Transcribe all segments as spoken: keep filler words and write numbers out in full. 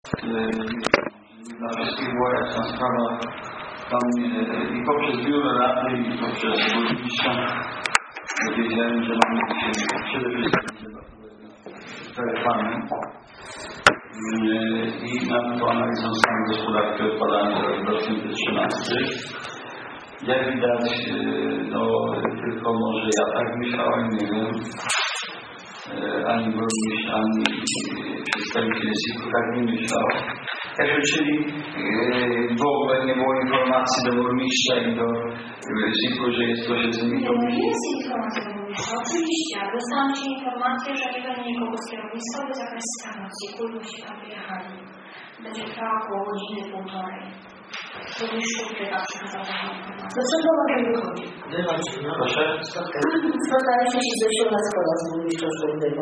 Dla wszystkich była jasna sprawa. Tam i poprzez biuro rady, i poprzez burmistrza wiedziałem, że mamy dzisiaj przede wszystkim telefony i nad tą analizą stanu gospodarki odpadami za rok dwa tysiące trzynasty. Jak widać, no tylko może ja tak myślałem, nie wiem, ani burmistrz, ani przedstawiciel S I K-u tak nie myślał. Także, czyli w ogóle nie było informacji do burmistrza i do S I K-u, że jest posiedzenie komisji. Nie jest informacja do burmistrza, oczywiście. Dostałam Ci informację, że nie będzie nikogo z kierownictwa w zakresie stanu S I K-u i byście tam wyjechali. Będzie trwała około godziny, półtorej. Burmistrz ukrywa przekazał taką informację. Do czego mogę wychodzić? Wychodź, proszę. Spotkaliśmy się z Zosią na schodach z burmistrzem Szkodywą.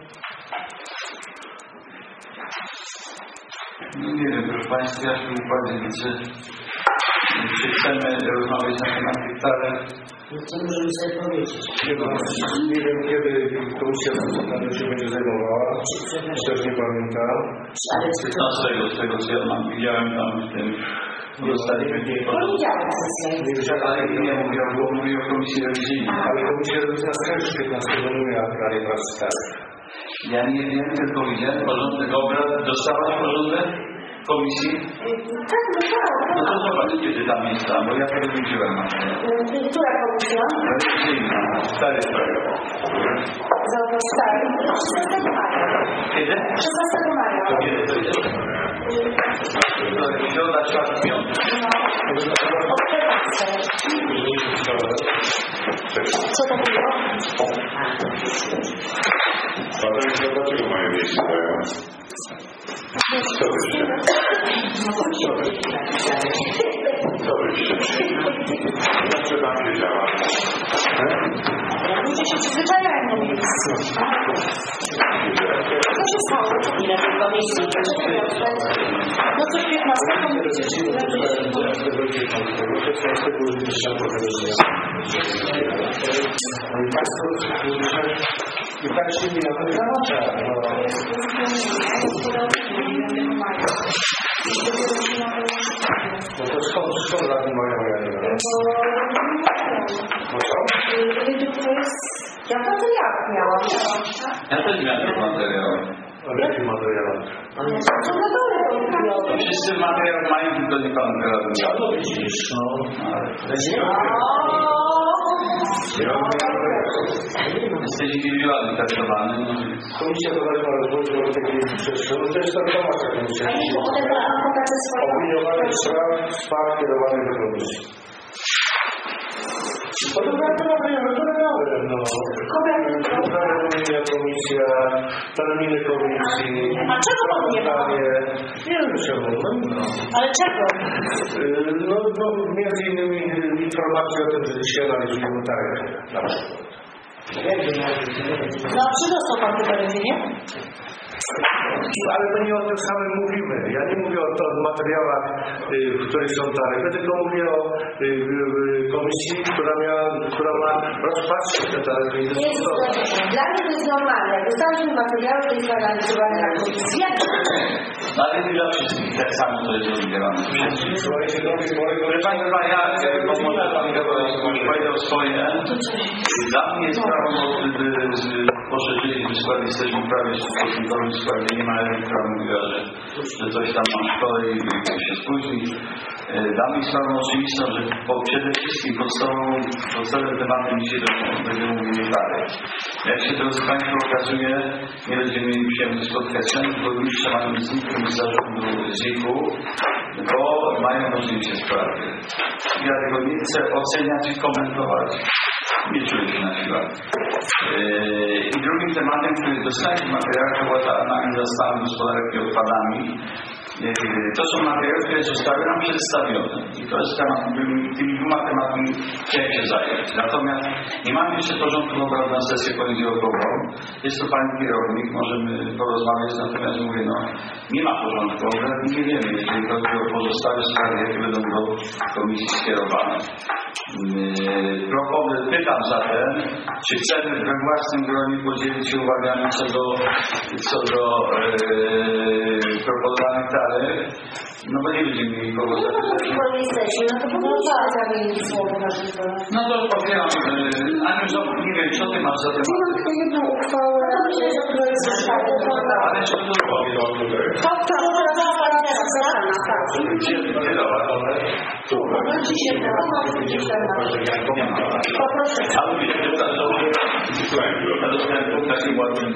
No nie wiem, proszę Państwa, ja w tym układzie widzę, czy chcemy rozmawiać na temat hektarem. No co możemy sobie powiedzieć? Nie wiem, kiedy komisja się będzie zajmowała. Też nie pamiętam. piętnastego, z tego co ja mam, widziałem tam w tym, dostaliśmy Nie widziałem sesję. Nie widziałem, ale nie mówię, bo mówię o komisji rewizyjnej. ale komisja rewizyjna też piętnastego nie miała prawie pracy stałych. Ja nie wiem, tylko widziałem porządek obrad. Dostałaś porządek komisji? Tak, no tak. No to zobacz, kiedy tam jest tam, bo ja tego nie widziałem. Która komisja? Rewizyjna, stary projekt. Za stary. szesnastego maja. Kiedy? szesnastego maja. To kiedy to jest? Środa, czwartek, piątek. Co to było? Ale dlaczego mają miejsce dają? Co byście? Co byście? Znaczy tam wiedziała. Ludzie się przyzwyczajają do miejsca. Co się stało? Ile tylko miejsc? No coś piętnastego I tak się nie załącza. No to skąd, skąd radni mają, ja nie wiem. Ja materiał miałam. Ja też miałem ten materiał. Ale jaki materiał? Co na dole to było? To wszyscy materiał mają, tylko nie pan teraz. No widzisz, no. Jesteś indywidualnie traktowany. Komisja Towarzystwa Rozwoju Polityki Przestrzeni to jest taka masa komisja. Opiniowanie spraw spraw kierowanych do komisji. To to materiały, no. Terminy komisja, terminy komisji. A czego pan nie ma? Nie wiem czemu, no. Ale czego? No, no między innymi informacje o tym, że dzisiaj analizujemy taryfy na przykład. No a przydostał pan te taryfy, nie? Ale to nie o tym samym mówimy. Ja nie mówię o, to, o materiałach, y, w których są taryfy, tylko mówię o y, y, komisji, która, miała, która ma rozpatrzyć te taryfy i dyskutować. Dla mnie to jest normalne. Jak dostaliśmy materiały, to jest analizowane na komisji. Ale nie dla wszystkich, tak samo to jest rozbierane. Słuchajcie, drogie moje Proszę Państwa, ja, bo może Pan powiedział swoje, dla mnie sprawą poszerzyli w składzie, jesteśmy prawie stosunkowym składzie, nie ma Ewy, która mówiła, że, że coś tam ma szkołę i się spóźni. Dla mnie sprawą oczywistą, że po, przede wszystkim podstawowym, podstawowym tematem dzisiaj będziemy mówili dalej. Jak się to z Państwa okazuje, nie będziemy mieli przyjemność spotkać się, bo już mają z zarządu Z I K-u, bo mają ważniejsze sprawy. Ja tego nie chcę oceniać i komentować. Nie czuję się na siłach. I drugim tematem, który dostaliśmy materiał, to była ta analiza stanu gospodarki odpadami. To są materiały, które zostały nam przedstawione. I to jest temat, tymi dwoma tematami chciałem się zająć. Natomiast nie mamy jeszcze porządku obrad na sesję poniedziałkową. Jest to Pani kierownik, możemy porozmawiać, natomiast mówię, no nie ma porządku obrad i nie wiemy, jeżeli chodzi o pozostałe sprawy, jakie będą do komisji skierowane. Yy, proponuję, pytam zatem, czy chcemy we własnym gronie podzielić się uwagami co do, co do yy, proponowanych taryf, no bo nie będziemy mieli kogo zapytać. No nie jesteśmy, no to powinniśmy zamienić słowo na żywo. No to powiem, yy, Aniu, nie wiem, co ty masz za temat? Ja mam tylko jedną uchwałę, która jest została. Ale co to powiem? Tak, tak, tak, Poproszę. Ale wiecie, to dostępu takim ładnym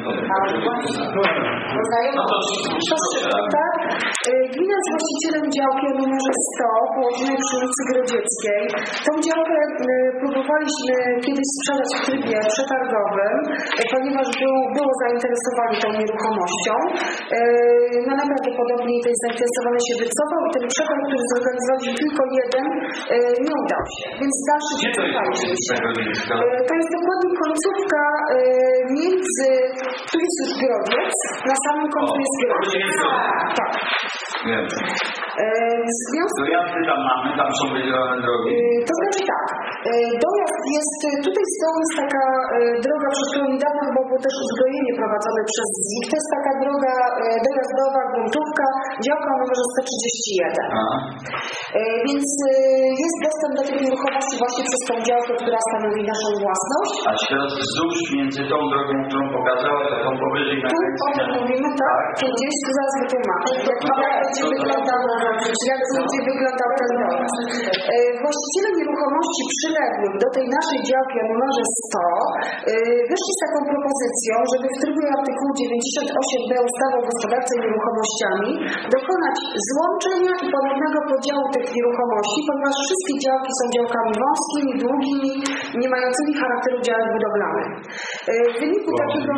No to tak. Gmina jest właścicielem działki o numerze sto po Łodzinej przy ulicy Grodzieckiej. Tą działkę próbowaliśmy kiedyś sprzedać w trybie przetargowym, ponieważ był, było zainteresowanie tą nieruchomością. No najprawdopodobniej to jest zainteresowany się wycofał i ten przetarg, który zorganizowaliśmy tylko jeden, nie udał się. Więc dalszy wycofaliśmy się. To jest dokładnie końcówka między, tu jest już Grodziec, na samym końcu jest Grodziec. Tak. Wiem. W związku... Dojazdy tam mamy, tam są wydzielone drogi. To znaczy tak, dojazd jest, tutaj z tyłu jest taka droga, przez którą niedawno chyba było też uzbrojenie prowadzone przez Z I K. To jest taka droga dojazdowa, gruntówka, działka o numerze sto trzydzieści jeden. Aha. Więc jest dostęp do tej nieruchomości właśnie przez tą działkę, która stanowi naszą własność. A teraz wzdłuż między tą drogą, którą pokazała, taką powyżej na tu o tym mówimy, tak, tu gdzieś, tu zaraz wytłumaczę. Jak będzie wyglądał, jak będzie wyglądał ten dojazd. Właściciele nieruchomości przyległych do tej naszej działki o numerze sto wyszli z taką propozycją, żeby w trybie artykułu dziewięćdziesiąt osiem b ustawy o gospodarce nieruchomościami dokonać złączenia i ponownego podziału tych nieruchomości, ponieważ wszystkie działki są działkami wąskimi, długimi, nie mającymi charakteru działek budowlanych. W wyniku takiego...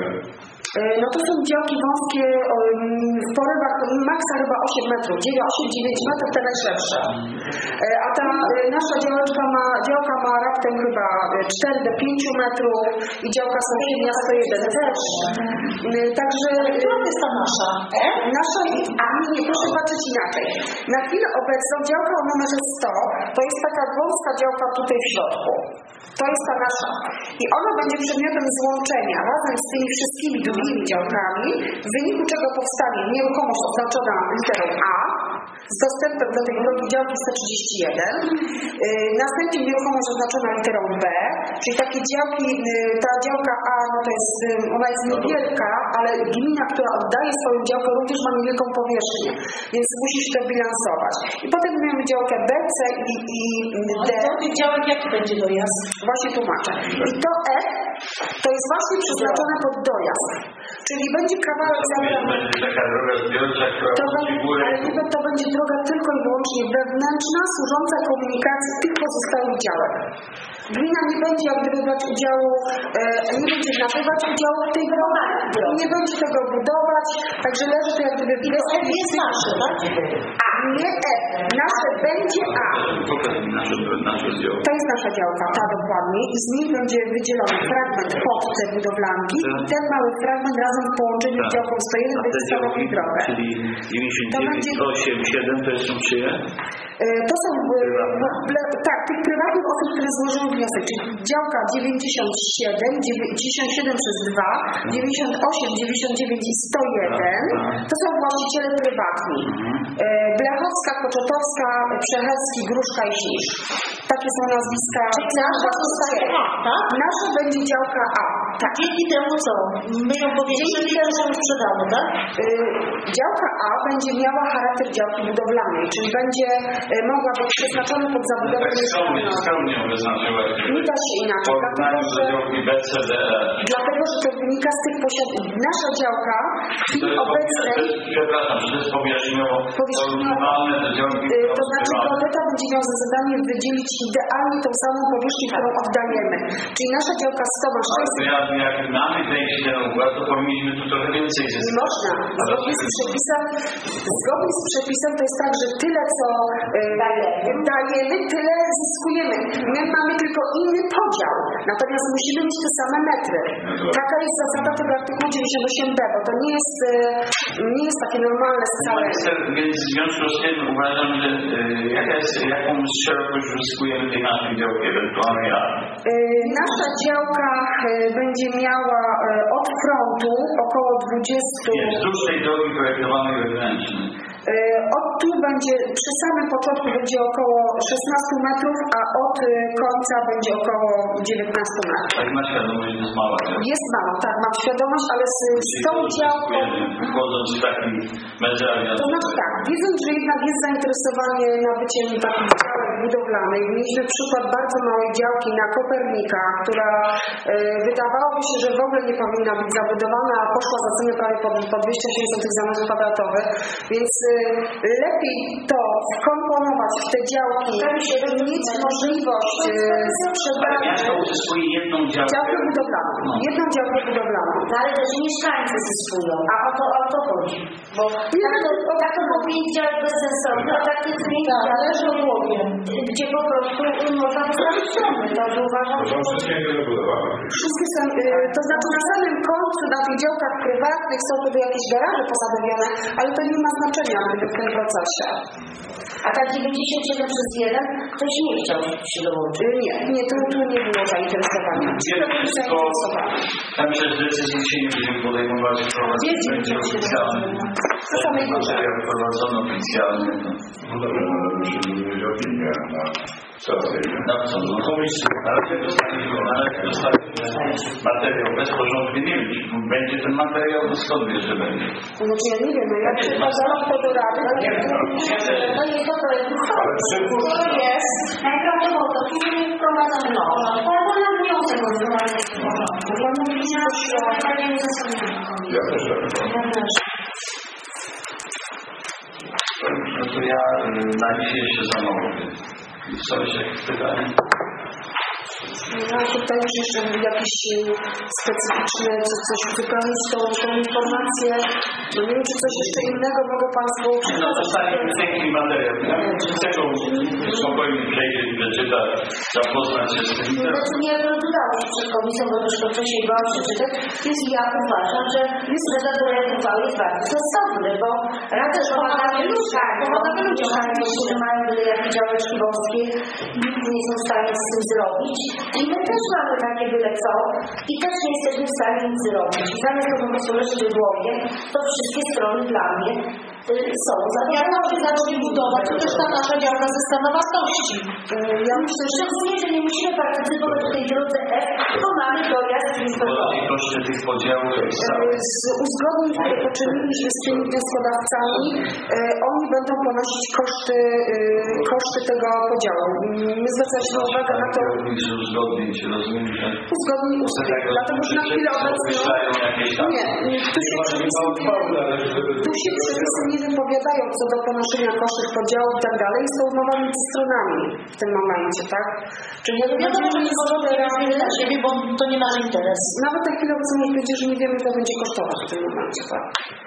No to są działki wąskie w porywach maksa chyba osiem metrów, osiem dziewięć metrów, te najszersze. A ta nasza działeczka ma, działka ma raptem chyba cztery do pięciu metrów i działka sąsiednia sto jeden też. Także... Która jest ta nasza? Nasza, a nie, proszę patrzeć inaczej. Na chwilę obecną działka o numerze sto to jest taka wąska działka tutaj w środku. To jest ta nasza. I ona będzie przedmiotem złączenia razem z tymi wszystkimi drugimi działkami, w wyniku czego powstanie nieruchomość oznaczona literą A z dostępem do tej drogi działki sto trzydzieści jeden. Yy, następnie nieruchomość oznaczona literą B, czyli takie działki, yy, ta działka A, no to jest, yy, ona jest niewielka, ale gmina, która oddaje swoją działkę, również ma niewielką powierzchnię, więc musi się to bilansować. I potem mamy działkę B, C i, i D. A do tych działek jaki będzie dojazd? Właśnie tłumaczę. I to E to jest właśnie przeznaczone pod dojazd. Czyli będzie kawałek zabrany. Będzie taka droga zbiorcza, która to będzie, ale nie, to będzie droga tylko i wyłącznie wewnętrzna, służąca komunikacji tych pozostałych działek. Gmina nie będzie jak gdyby brać udziału, e, nie będzie nabywać udziału w tej drodze, nie będzie tego budować, także leży to jak gdyby w F jest nasze, tak? A nie F. Nasze będzie A. To jest nasza działka, ta dokładnie. I z niej będzie wydzielony fragment pod te budowlanki i ten mały fragment razem w połączeniu z działką sto jeden będzie stanowił drogę. Czyli dziewięćdziesiąt dziewięć, osiem, siedem to są czyje? To są, tak, tych prywatnych osób, które złożyły wniosek, czyli działka dziewięćdziesiąt siedem, dziewięćdziesiąt siedem przez dwa, dziewięćdziesiąt osiem, dziewięćdziesiąt dziewięć i sto jeden, to są właściciele prywatni. Blechowska, Koczotowska, Przechewski, Gruszka i Ślisz. Takie są nazwiska. Czyli nasza zostaje A, tak? Nasza będzie działka A. Tak. Dzięki temu co? My ją powiększyli, to ją sprzedamy, tak? Działka A będzie miała charakter działki budowlanej, czyli będzie mogła być przeznaczona pod zabudowę mieszkaniową. Skromnie wyznaczyłaś. Nie da się inaczej. Dlatego, że, dlatego, że to wynika z tych posiadów. Nasza działka w chwili obecnej... Przepraszam, że to jest powierzchniowo porównywane do działki. To znaczy geodeta będzie miał za zadanie wydzielić idealnie tą samą powierzchnię, którą oddajemy. Czyli nasza działka sto ma sześć... Jak mamy wejście na układ, to powinniśmy tu trochę więcej zyskać. Nie można. Zgodnie z przepisami zgodnie z przepisem to jest tak, że tyle co y, dajemy, tyle zyskujemy. My mamy tylko inny podział, natomiast musimy mieć te same metry. Taka jest zasada tego artykułu dziewięćdziesiąt osiem b, bo to nie jest, y, nie jest takie normalne scalenie. Więc w związku z tym uważam, że y, jaka jest, jaką szerokość uzyskujemy tej naszej działki ewentualnie ja. Y, nasza działka y, będzie miała y, od frontu około dwadzieścia. Nie, wzdłuż tej drogi projektowanej wewnętrznej. Y, od tu będzie, przy samym początku będzie około szesnaście metrów, a od y, końca będzie około dziewiętnaście metrów. Tak ma świadomość, że jest mała działka. Jest mało, tak, mam świadomość, ale z, z tą działką... Wchodząc w taki metraż. To znaczy tak, wiedząc, że jednak jest zainteresowanie nabyciem takich działek budowlanych, mieliśmy przykład bardzo małej działki na Kopernika, która y, wydawałoby się, że w ogóle nie powinna być zabudowana, a poszła za cenę prawie po, po dwieście osiemdziesiąt tych metrów kwadratowych, więc y, lepiej to wkomponować w te działki, mieć możliwość y, sprzedaży. Miasto uzyskuje jedną działkę. Działkę budowlaną, No. jedną działkę budowlaną. No ale też mieszkańcy zyskują, a o to, o to chodzi. Bo tak to, tak to powinien mieć działek bezsensowny, a tak jest mieć działek, gdzie po prostu można postawić domy. Także uważam, To są wszystkie niedobudowane. Wszystkie są, y, to znaczy na samym końcu, na tych działkach prywatnych są wtedy jakieś garaże posadowione, ale to nie ma znaczenia w tym procesie. a tak dziewięćdziesiąt siedem przez jeden ktoś nie chciał się dołączyć. Y, nie, nie, tu, tu nie było zainteresowania. Ci to byli zainteresowani. Tam przez decyzji się nie będziemy podejmować, wprowadzać Wiecie, będzie gdzie się oficjalny. To samej górze. Materiał wprowadzony oficjalnie. No dobrze, no to musimy mieć opinię na stację. Na co? No komisji. Ale jak dostaniemy, ale jak dostaniemy materiał bez porządku, nie wiem, będzie ten materiał, to skąd wiesz, że będzie? Znaczy ja nie wiem, no ja przekazałam to do rady. Nie wiem, No i to projekt uchwały. To jest najprawdopodobniej wprowadzony no, albo na wniosek o wprowadzenie w porządku. Ja mówię, że na nie uzasadnione. Ja też tak. Ja też. no to ja y, na dzisiaj jeszcze za mało. Są jeszcze jakieś pytania? No tutaj już jeszcze jakieś specyficzne, co, coś uzupełnić tą, tą informację. No nie wiem, czy coś jeszcze innego mogę Państwu No przekazać. dostaniemy piękny materiał. Ja chcę spokojnie przejrzeć, przeczytać, zapoznać się z tym. Znaczy nie dodało się przed komisją, bo już to wcześniej byłam przeczytać, więc ja uważam, że jest że projekt uchwały jest bardzo zasadny, bo raz też pomagamy ludziom, pomagamy ludziom, którzy mają byle jakieś działeczki boskie i nic nie są w stanie z tym zrobić. I my też mamy takie byle co i też nie jesteśmy w stanie nic zrobić. I zamiast to po prostu leżeć w głowie, to wszystkie strony dla mnie y, są za Jak nam się zacznie budować, to też ta nasza działka zyskana wartości. Ja myślę, że Szczególnie, że nie musimy partycypować w tej drodze F, bo mamy dojazd z Podnosi koszty tych podziałów e, z uzgodnień, które poczyniliśmy z tymi wnioskodawcami, e, oni będą ponosić koszty, e, koszty tego podziału. My zwracaliśmy uwagę na to, że uzgodnień się rozumiem, że uzgodnień ustęp, dlatego że na chwilę obecną określają jakieś tam. nie, nie, tu się przepisy nie, tu się przepisy nie wypowiadają co do ponoszenia kosztów podziału i tak dalej. Jest to umowa między stronami w tym momencie, tak? Czyli jak Wiadomo, że nie możemy robić dla siebie, bo to nie nasz interes. nawet na chwilę obecną nie powiedzieć, że nie wiemy, co będzie kosztować w tym momencie, tak?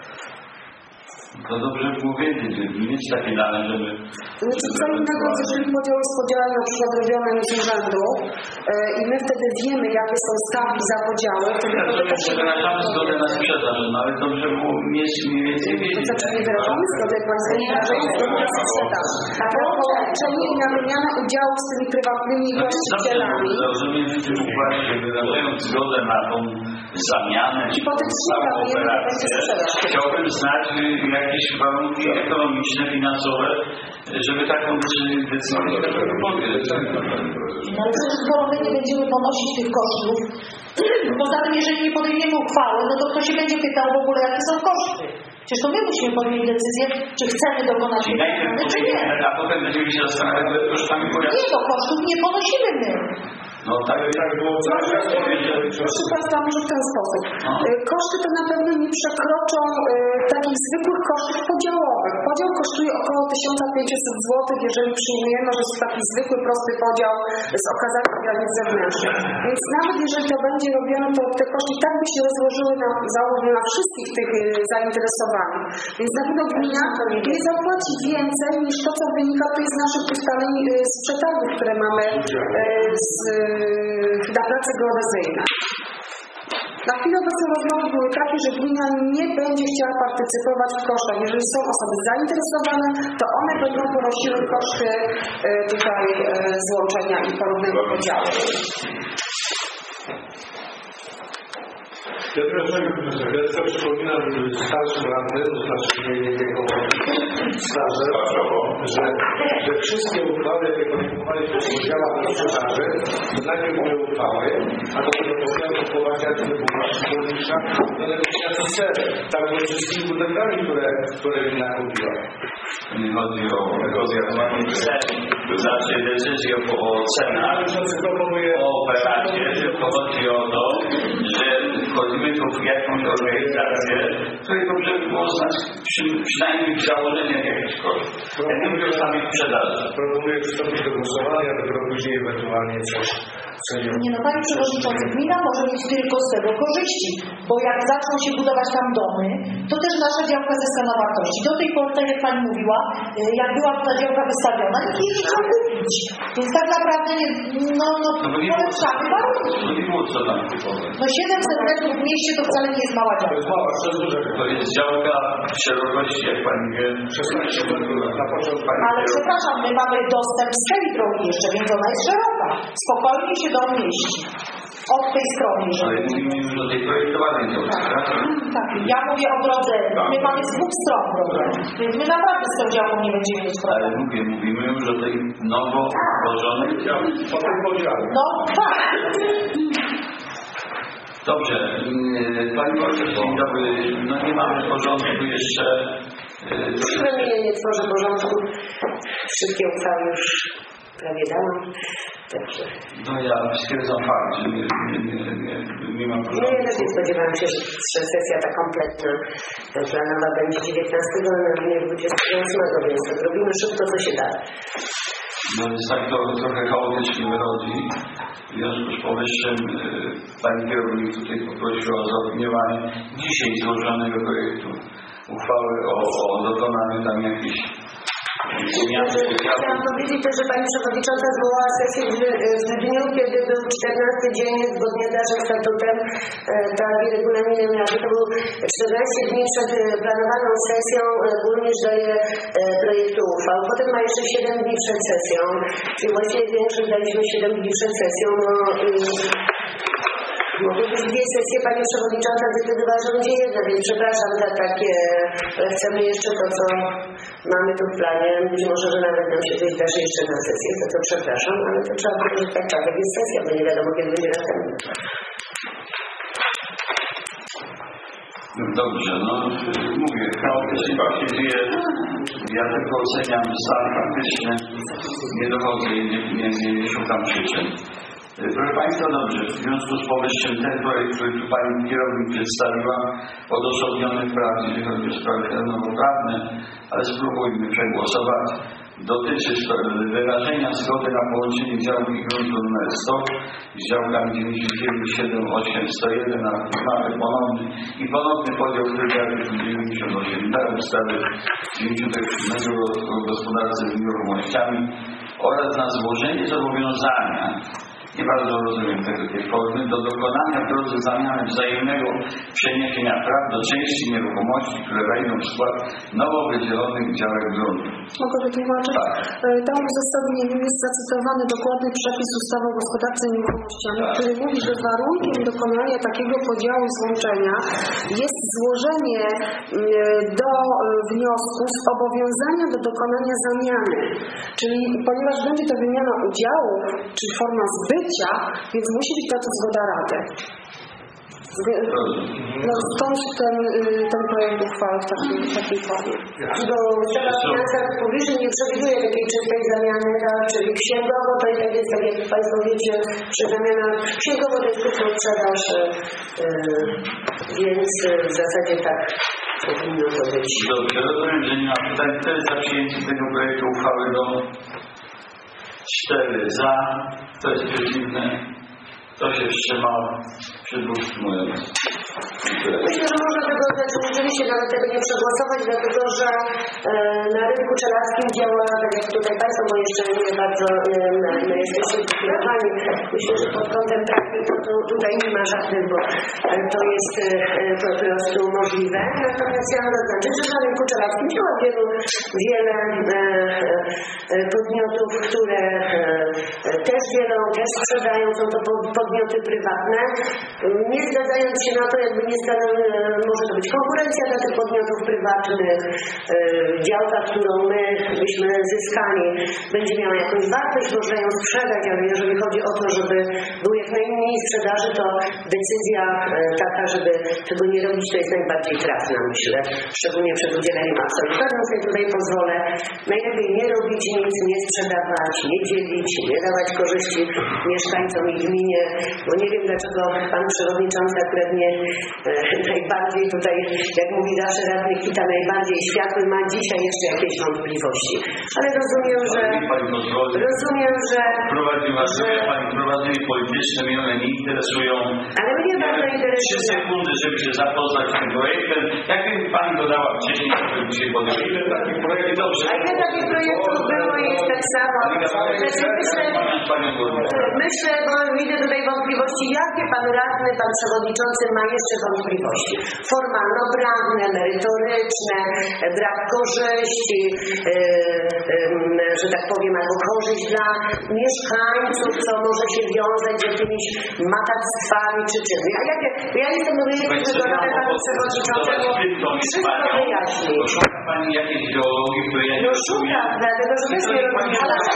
To dobrze było wiedzieć, że mieć takie dane, żeby... Znaczy co innego, jeżeli podział jest podziałem na przykład robionym z urzędu e, i my wtedy wiemy, jakie są stawki za podziały, to Ja rozumiem, że wyrażamy zgodę na sprzedaż, no ale dobrze było mieć mniej więcej to wiedzieć. znaczy nie wyrażamy zgody, jak Państwo nie wyrażają zgody na sprzedaż. A to połączenie i na wymianę udziałów z tymi prywatnymi właścicielami. Rozumiem, że ty właśnie wyrażając zgodę na tą zamianę, Hipotetycznie całą planujemy, że będzie operację, sprzedaż. chciałbym znać y, jakieś warunki ekonomiczne, finansowe, żeby taką decyzję podjąć. No ale przecież skoro my nie będziemy ponosić tych kosztów, poza tym jeżeli nie podejmiemy uchwały, no to kto się będzie pytał w ogóle, jakie są koszty. Przecież to my musimy podjąć decyzję, czy chcemy dokonać Czyli tej najpierw zmiany, czy nie. podejmiemy, a potem będziemy się zastanawiać nad kosztami pojazdu. Nie, bo kosztów nie ponosimy my. No tak, tak było cały czas powiedzieć. Proszę Państwa, może w ten sposób. No. Y, Koszty to na pewno nie przekroczą y, takich zwykłych kosztów podziałowych. Podział kosztuje około tysiąc pięćset złotych, jeżeli przyjmujemy, że jest taki zwykły, prosty podział z okazaniem granic zewnętrznych. Więc nawet jeżeli to będzie robione, to te koszty tak by się rozłożyły na, załóżmy, na wszystkich tych y, zainteresowanych. Więc na pewno gmina nie zapłaci więcej niż to, co wynika tutaj z naszych ustaleń y, z przetargów, które mamy y, z, y, na prace geodezyjne. Na chwilę obecną rozmowy były takie, że gmina nie będzie chciała partycypować w kosztach. Jeżeli są osoby zainteresowane, to one będą ponosiły koszty y, tutaj y, złączenia i ponownego podziału. Ja teraz ja sobie przypominam starszym radnym, to znaczy nie jego stażem, że, że wszystkie uchwały, jakie podejmowaliśmy w podziałach na sprzedaży, najpierw były uchwały, a dopiero potem powołania burmistrza do negocjacji ceny. Tak było wszystkimi budynkami, które, które gmina kupiła. Nie chodzi o negocjowanie cen, to znaczy decyzję o cenach, o operacie, tylko chodzi o to, że wchodzimy tu w jakąś organizację, której dobrze by było znać przy, przynajmniej w założeniach jakichś kosztów. Ja nie mówię o samej sprzedaży. Proponuję przystąpić do głosowania, dopiero później ewentualnie coś. Nie no, Panie Przewodniczący, gmina może mieć tylko z tego korzyści, bo jak zaczną się budować tam domy, to też nasza działka zyska na wartości. Do tej pory, tak jak Pani mówiła, jak była ta działka wystawiona, nikt jej nie chciał kupić. Więc tak naprawdę nie, no, no, No polepszamy warunki. No nie było co tam kupować. No siedemset metrów w mieście to wcale nie jest mała To działka. jest mała, to jest duża. To jest działka w szerokości, jak Pani wie, szesnaście metrów na początku. Ale przepraszam, my mamy dostęp z tej drogi jeszcze, więc ona jest szeroka. Spokojnie się do mieści. Od tej strony, ale jeżeli... mówimy już o tej projektowanej działce, tak? Tak, ja mówię o drodze. My mamy z dwóch stron drogę, więc my naprawdę z tą działką nie będziemy mieć Ale problemu. mówię, mówimy już o tej nowo utworzonej działce. O tym podziale. No tak. Dobrze, yy, Pani Wojciech, dzień dobry. No nie mamy porządku jeszcze. Yy, Przynajmniej nie tworzę porządku. Wszystkie uchwały już prawie dałam. Także. No ja stwierdzam fakt, że nie, nie, nie, nie, nie mam No porządku. ja też spodziewałam się, że sesja ta kompletna planowa będzie dziewiętnastego, a nie dwudziestego ósmego, więc to robimy szybko, co się da. No jest tak to trochę chaotycznie wychodzi. W związku z powyższym yy, Pani kierownik tutaj poprosiła o zaopiniowanie dzisiaj złożonego projektu uchwały o, o dokonaniu tam jakichś zmian. Chciałam powiedzieć też, że Pani Przewodnicząca zwołała sesję w, w dniu, kiedy był czternasty dzień zgodnie z naszym statutem, tak i regulaminem Rady. To był czternaście dni przed planowaną sesją, burmistrz daje projektu uchwał. Potem ma jeszcze siedem dni przed sesją, czyli właściwie większość daliśmy siedem dni przed sesją. No, mogły być dwie sesje, Pani Przewodnicząca zdecydowała, że będzie jedna, więc przepraszam za takie, chcemy jeszcze to, co mamy tu w planie, być może, że nawet nam się coś zdarzy jeszcze na sesję, to co przepraszam, ale to trzeba powiedzieć tak, tak, jak jest sesja, bo nie wiadomo, kiedy będzie następna. No dobrze, no mówię, chaotycznie się dzieje. Ja tylko oceniam stan faktyczny, nie dochodzę i nie, nie, nie, nie szukam przyczyn. Proszę Państwa, dobrze, w związku z powyższym ten projekt, który tu Pani kierownik przedstawiła, odosobniony wprawdzie, jeżeli chodzi o sprawy prawne, ale spróbujmy przegłosować. Dotyczy wyrażenia zgody na połączenie działki gruntu numer sto z działkami dziewięćdziesiąt dziewięć, siedem, osiem, sto jeden na mapy ponowny i ponowny podział w trybie artykułu dziewięćdziesiąt osiem d ustawy dziewięćdziesiątego siódmego o gospodarce nieruchomościami oraz na złożenie zobowiązania, nie bardzo rozumiem tego tej formy, do dokonania w drodze zamiany wzajemnego przeniesienia praw do części nieruchomości, które wejdą w skład nowo wydzielonych działek gruntu. Mogę wytłumaczyć? Tak. Tam w zestawieniu jest zacytowany dokładny przepis ustawy o gospodarce nieruchomościami, Tak. który mówi, że warunkiem dokonania takiego podziału i złączenia jest złożenie do wniosku zobowiązania do dokonania zamiany. Czyli ponieważ będzie to wymiana udziałów, czyli forma zbycia, więc musi być na to zgoda Rady. No stąd ten, ten projekt uchwały w takiej, w takiej formie. Bo ustawa o finansach publicznych nie przewiduje takiej czystej zamiany, tak? Czyli księgowo to i tak jest, tak jak Państwo wiecie, przy zamianach księgowo to jest tylko sprzedaż, yy, więc w zasadzie tak powinno to być. Dobrze, rozumiem, że nie ma pytań. Kto jest za przyjęciem tego projektu uchwały do cztery za, kto jest przeciwny, kto się wstrzymał, przy dwóch wstrzymując. Myślę, że można tego znaczy, rzeczywiście nawet tego nie przegłosować, dlatego że e, na rynku czeladkim działa, tak jak tutaj Państwo, bo jeszcze nie bardzo e, my jesteśmy kierowani. Myślę, że pod kątem praktyki to, to tutaj nie ma żadnych, bo e, to jest e, po prostu możliwe. Natomiast ja mam zaznaczyć, że na rynku czeladkim działa wielu, wiele e, e, podmiotów, które e, też dzielą, też sprzedają, są to podmioty prywatne. Nie zgadzając się na to, jakby nie stanowi, może to być konkurencja dla tych podmiotów prywatnych, działka, którą my byśmy zyskali, będzie miała jakąś wartość, można ją sprzedać, ale jeżeli chodzi o to, żeby był jak najmniej sprzedaży, to decyzja taka, żeby tego nie robić, to jest najbardziej trafna, myślę, szczególnie przed udzieleniem absolutorium. Więc sobie tutaj pozwolę, najlepiej nie robić nic, nie sprzedawać, nie dzielić, nie dawać korzyści mieszkańcom i gminie, bo nie wiem, dlaczego pan przewodniczący akurat nie e, najbardziej tutaj, jak mówi zawsze radny Kita, najbardziej światły, ma dzisiaj jeszcze jakieś wątpliwości. Ale rozumiem, że rozumiem, że prowadziła, że pani prowadzenie polityczne mnie one nie interesują. Ale mnie bardzo interesuje. Trzy sekundy, żeby się zapoznać z tym projektem. Jak pani dodała wcześniej, to by się podjęli. Taki projekt dobrze. A ile takich projektów było i jest tak samo? Myślę, myślę, bo widzę tutaj wątpliwości, jakie pan radny, pan przewodniczący ma jeszcze wątpliwości. Formalno-prawne, merytoryczne, brak korzyści, yy, yy, że tak powiem, albo korzyść dla mieszkańców, co może się wiązać z jakimiś matactwami czy czymś. A jakie, ja jestem wygodna panu przewodniczącemu, wszystko wyjaśni. Szuka pani jakiejś ideologii, której ja nie No szukam, dlatego że też nie robię.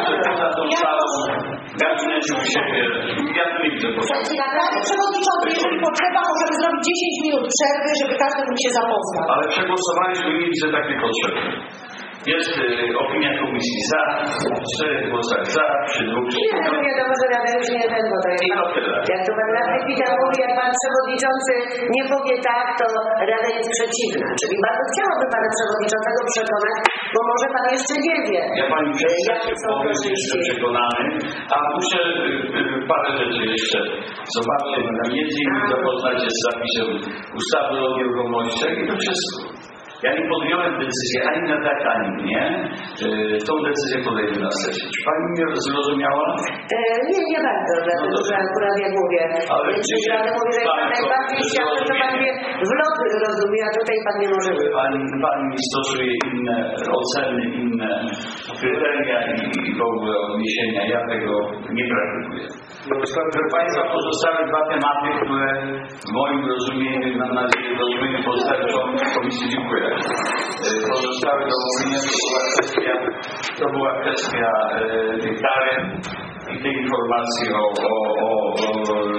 Gabinetu u siebie, ja tu nie widzę. Panie przewodniczący, jeżeli potrzeba, możemy zrobić dziesięć minut przerwy, żeby każdy mógł się zapoznać. Ale przegłosowaliśmy i nie widzę takiej potrzeby. Jest y, opinia komisji za, cztery głosach za, przy dwóch. Nie, no wiadomo, że Rada już nie ten, bo to jest pan, jak to pan radny Kita mówi, jak pan przewodniczący nie powie tak, to Rada jest przeciwna. Czyli bardzo chciałabym pana przewodniczącego przekonać, bo może pan jeszcze nie wie, ja pani jakie są korzyści. przekonany, a muszę y, y, parę rzeczy jeszcze zobaczyć. Między innymi zapoznać się z zapisem ustawy o nieruchomościach i to wszystko. Ja nie podjąłem decyzję ani na tak, ani nie. Yy, tą decyzję podejmę na sesji. Czy pani mnie zrozumiała? E, nie, nie bardzo, dlatego no że akurat jak mówię, ale jeśli Rada mówi, że jest pan najbardziej światły, to pan mnie w lot rozumie, a tutaj pan nie może. Pani, pani stosuje inne oceny, inne kryteria i, i w ogóle odniesienia. Ja tego nie praktykuję. Proszę państwa, pozostałe dwa tematy, które w moim rozumieniu, mam nadzieję, w rozumieniu pozostały członków komisji. Dziękuję. Pozostałe do omówienia to była kwestia, to była kwestia e, tych taryf i tej informacji o, o, o, o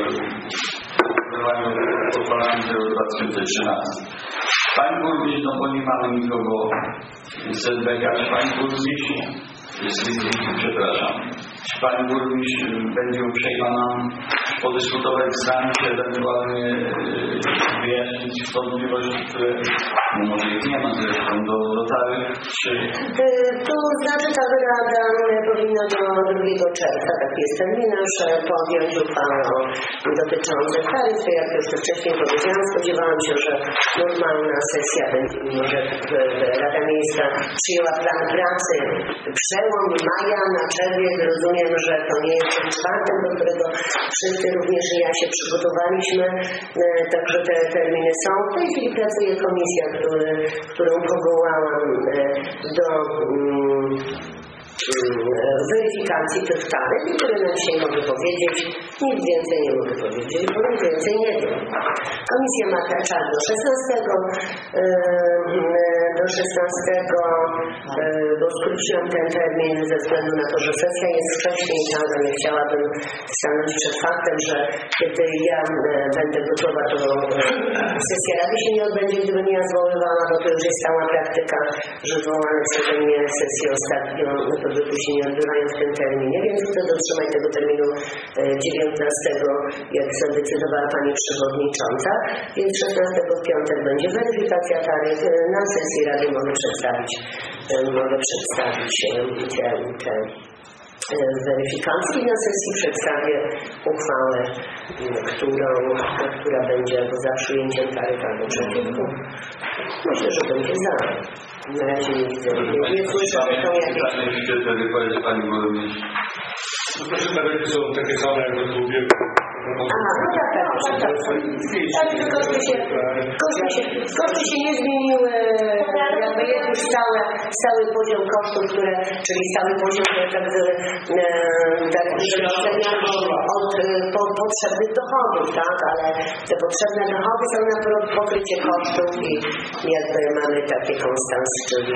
wydawaniu parlamentu dwa tysiące trzynastym. Pani burmistrz, no bo nie mamy nikogo z Z B K, czy pani burmistrz, przepraszam, czy pani burmistrz będzie uprzejma nam podyskutować z nami, czy ewentualnie wyjaśnić wątpliwości, które no może ich nie ma zresztą do, do taryf, czy... To znaczy ta Rada powinna do drugiego czerwca, taki jest terminarz, podjąć uchwałę dotyczącą taryf. Jak już to wcześniej powiedziałam, spodziewałam się, że normalna sesja będzie, mimo że Rada Miejska przyjęła plan pracy przełom maja na czerwiec. Rozumiem, że to nie jest ten czwartek, do którego wszyscy, również i ja, się przygotowaliśmy, także te terminy są. W tej chwili pracuje komisja, który, którą powołałam do um, weryfikacji tych taryf, które na dzisiaj mogę powiedzieć. Nic więcej nie mogę powiedzieć, bo nic więcej nie wiem. Komisja ma czas do szesnastego, do szesnastego, bo skróciłam ten termin ze względu na to, że sesja jest wcześniej, ale nie chciałabym stanąć przed faktem, że kiedy ja będę gotowa, to sesja Rady się nie odbędzie, gdyby nie ja zwołała odwoływana, bo to już jest stała praktyka, że zwołane przeze mnie sesje ostatnio metody się nie odbywają w tym terminie, więc chcę dotrzymać tego terminu dziewiętnastego, jak zadecydowała Pani Przewodnicząca, więc szesnastego w piątek będzie weryfikacja taryf. Na sesji Rady mogę przedstawić, mogę przedstawić te, te weryfikacji. Na sesji przedstawię uchwałę, którą, która będzie albo za przyjęciem taryf, albo przeciwko. Myślę, że będzie za. Na razie nie widzę. Nie słyszę, że są jakieś... Pani Burmistrz. No proszę, taryfy są takie same jak do ubiegłego. Aha, no tak, tak, tak, tak. Tak, koszty się, koszty się, koszty się nie zmieniły, jakby jest już stały, stały poziom kosztów, które, czyli stały poziom, które tak, e, tak oceniano od po, potrzebnych dochodów, tak, ale te potrzebne dochody są na pokrycie kosztów i jakby mamy takie konstans, czyli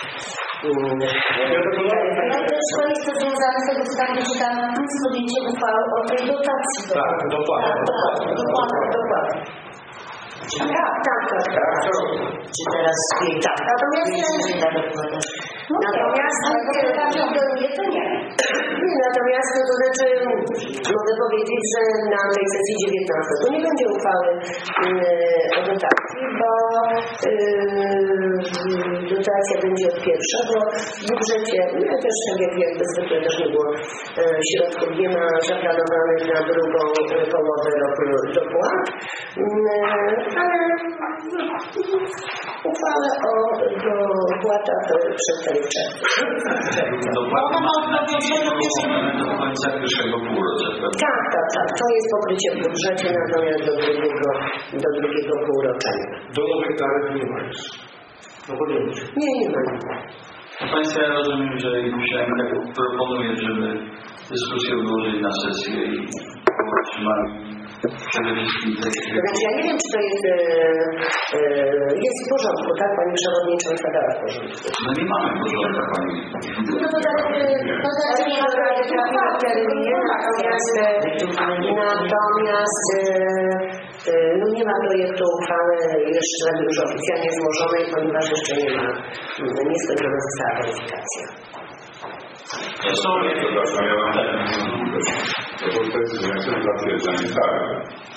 ale też to jest to związane z tego względu, że tam jest podjęcie uchwały o tej dotacji. Tak, dokładnie. Dokładnie, dokładnie. Tak, tak, tak, tak. Czy teraz tak. Natomiast natomiast to nie. Natomiast to znaczy mogę powiedzieć, że na tej sesji dziewiętnastej to nie będzie uchwały o dotacji, bo dotacja będzie od pierwsza, bo w budżecie no też tak jak jakby zwykle też nie było środków, nie ma zaplanowanych na drugą połowę roku dopłat, ale uchwałę o dopłatach przedstawicieli. Dopłaty do końca pierwszego półrocza. Tak, tak, tak. To jest pokrycie w budżecie, natomiast do drugiego, do drugiego półrocza. Do nowych taryf nie ma już. No bo nie ma. Nie, nie ma. Państwa, ja rozumiem, że musiałem tak proponuję, żeby dyskusję odłożyć na sesję i otrzymali przede wszystkim te... Znaczy ja nie wiem, czy to jest, e, e, jest w porządku, tak? Pani Przewodnicząca dała w porządku. No nie mamy porządku, Pani. No to tak, to tak nie trafiło w terminie, natomiast, natomiast e, no nie ma projektu uchwały jeszcze już oficjalnie złożonej, ponieważ jeszcze nie ma, nie skończona została weryfikacja. Zresztą nie, to przepraszam, ja mam to bo to jest wniosek zatwierdzenie taryf.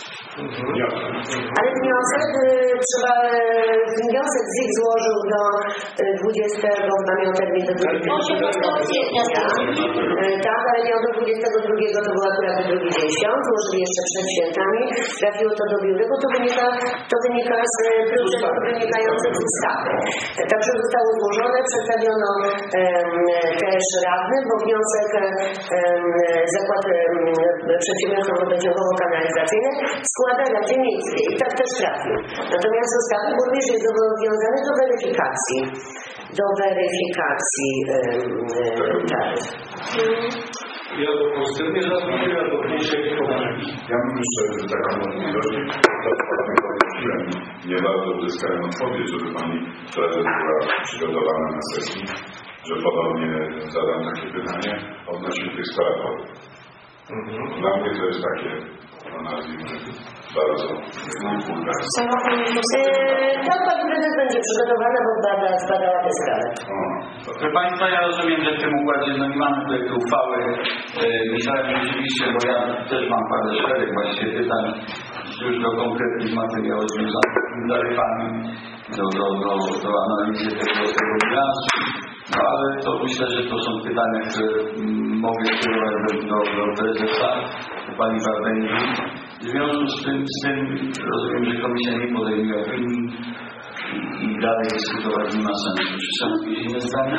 Ale wniosek y, trzeba, y, wniosek Z I K złożył do y, dwudziestego, chyba miał termin do dwudziestego kwietnia. Tak, ale miał do dwudziestego drugiego, to był akurat drugi dzień świąt, złożyli jeszcze przed świętami, trafiło to do biura, bo to wynika, to wynika z procedur wynikających z ustawy. Także zostało złożone, przedstawiono um, też radnym, bo wniosek um, zakład um, przedsiębiorstwa wodociągowo-kanalizacyjne składa Radzie Miejskiej i tak też trafił. Natomiast zostały burmistrz jest zobowiązany do weryfikacji, do weryfikacji um, taryf. Ja to pozytywnie zaznaczyłem, a to mniejsze informacji. Ja bym jeszcze taką możliwość, to podnosiłem, nie bardzo uzyskałem odpowiedź, żeby Pani prezes była przygotowana na sesji, że podobnie zadam takie pytanie odnośnie tych składowych. Mhm. Dla mnie to jest takie, no nazwijmy, bardzo wulgarne. To Pani prezes będzie przygotowana, bo bada, zbadała tę sprawę. Proszę Państwa, ja rozumiem, że w tym układzie no nie mamy projektu uchwały. Myślałem rzeczywiście, bo ja też mam parę szereg właściwie pytań już do konkretnych materiałów związanych z tymi taryfami, do, do, do, do analizy tego, tego bilansu. No ale to myślę, że to są pytania, które mogę skierować do, do, do prezesa, do Pani Wardęgi. W związku z tym, z tym rozumiem, że komisja nie podejmie opinii i, i dalej dyskutować nie ma sensu. Czy są jakieś inne zdania?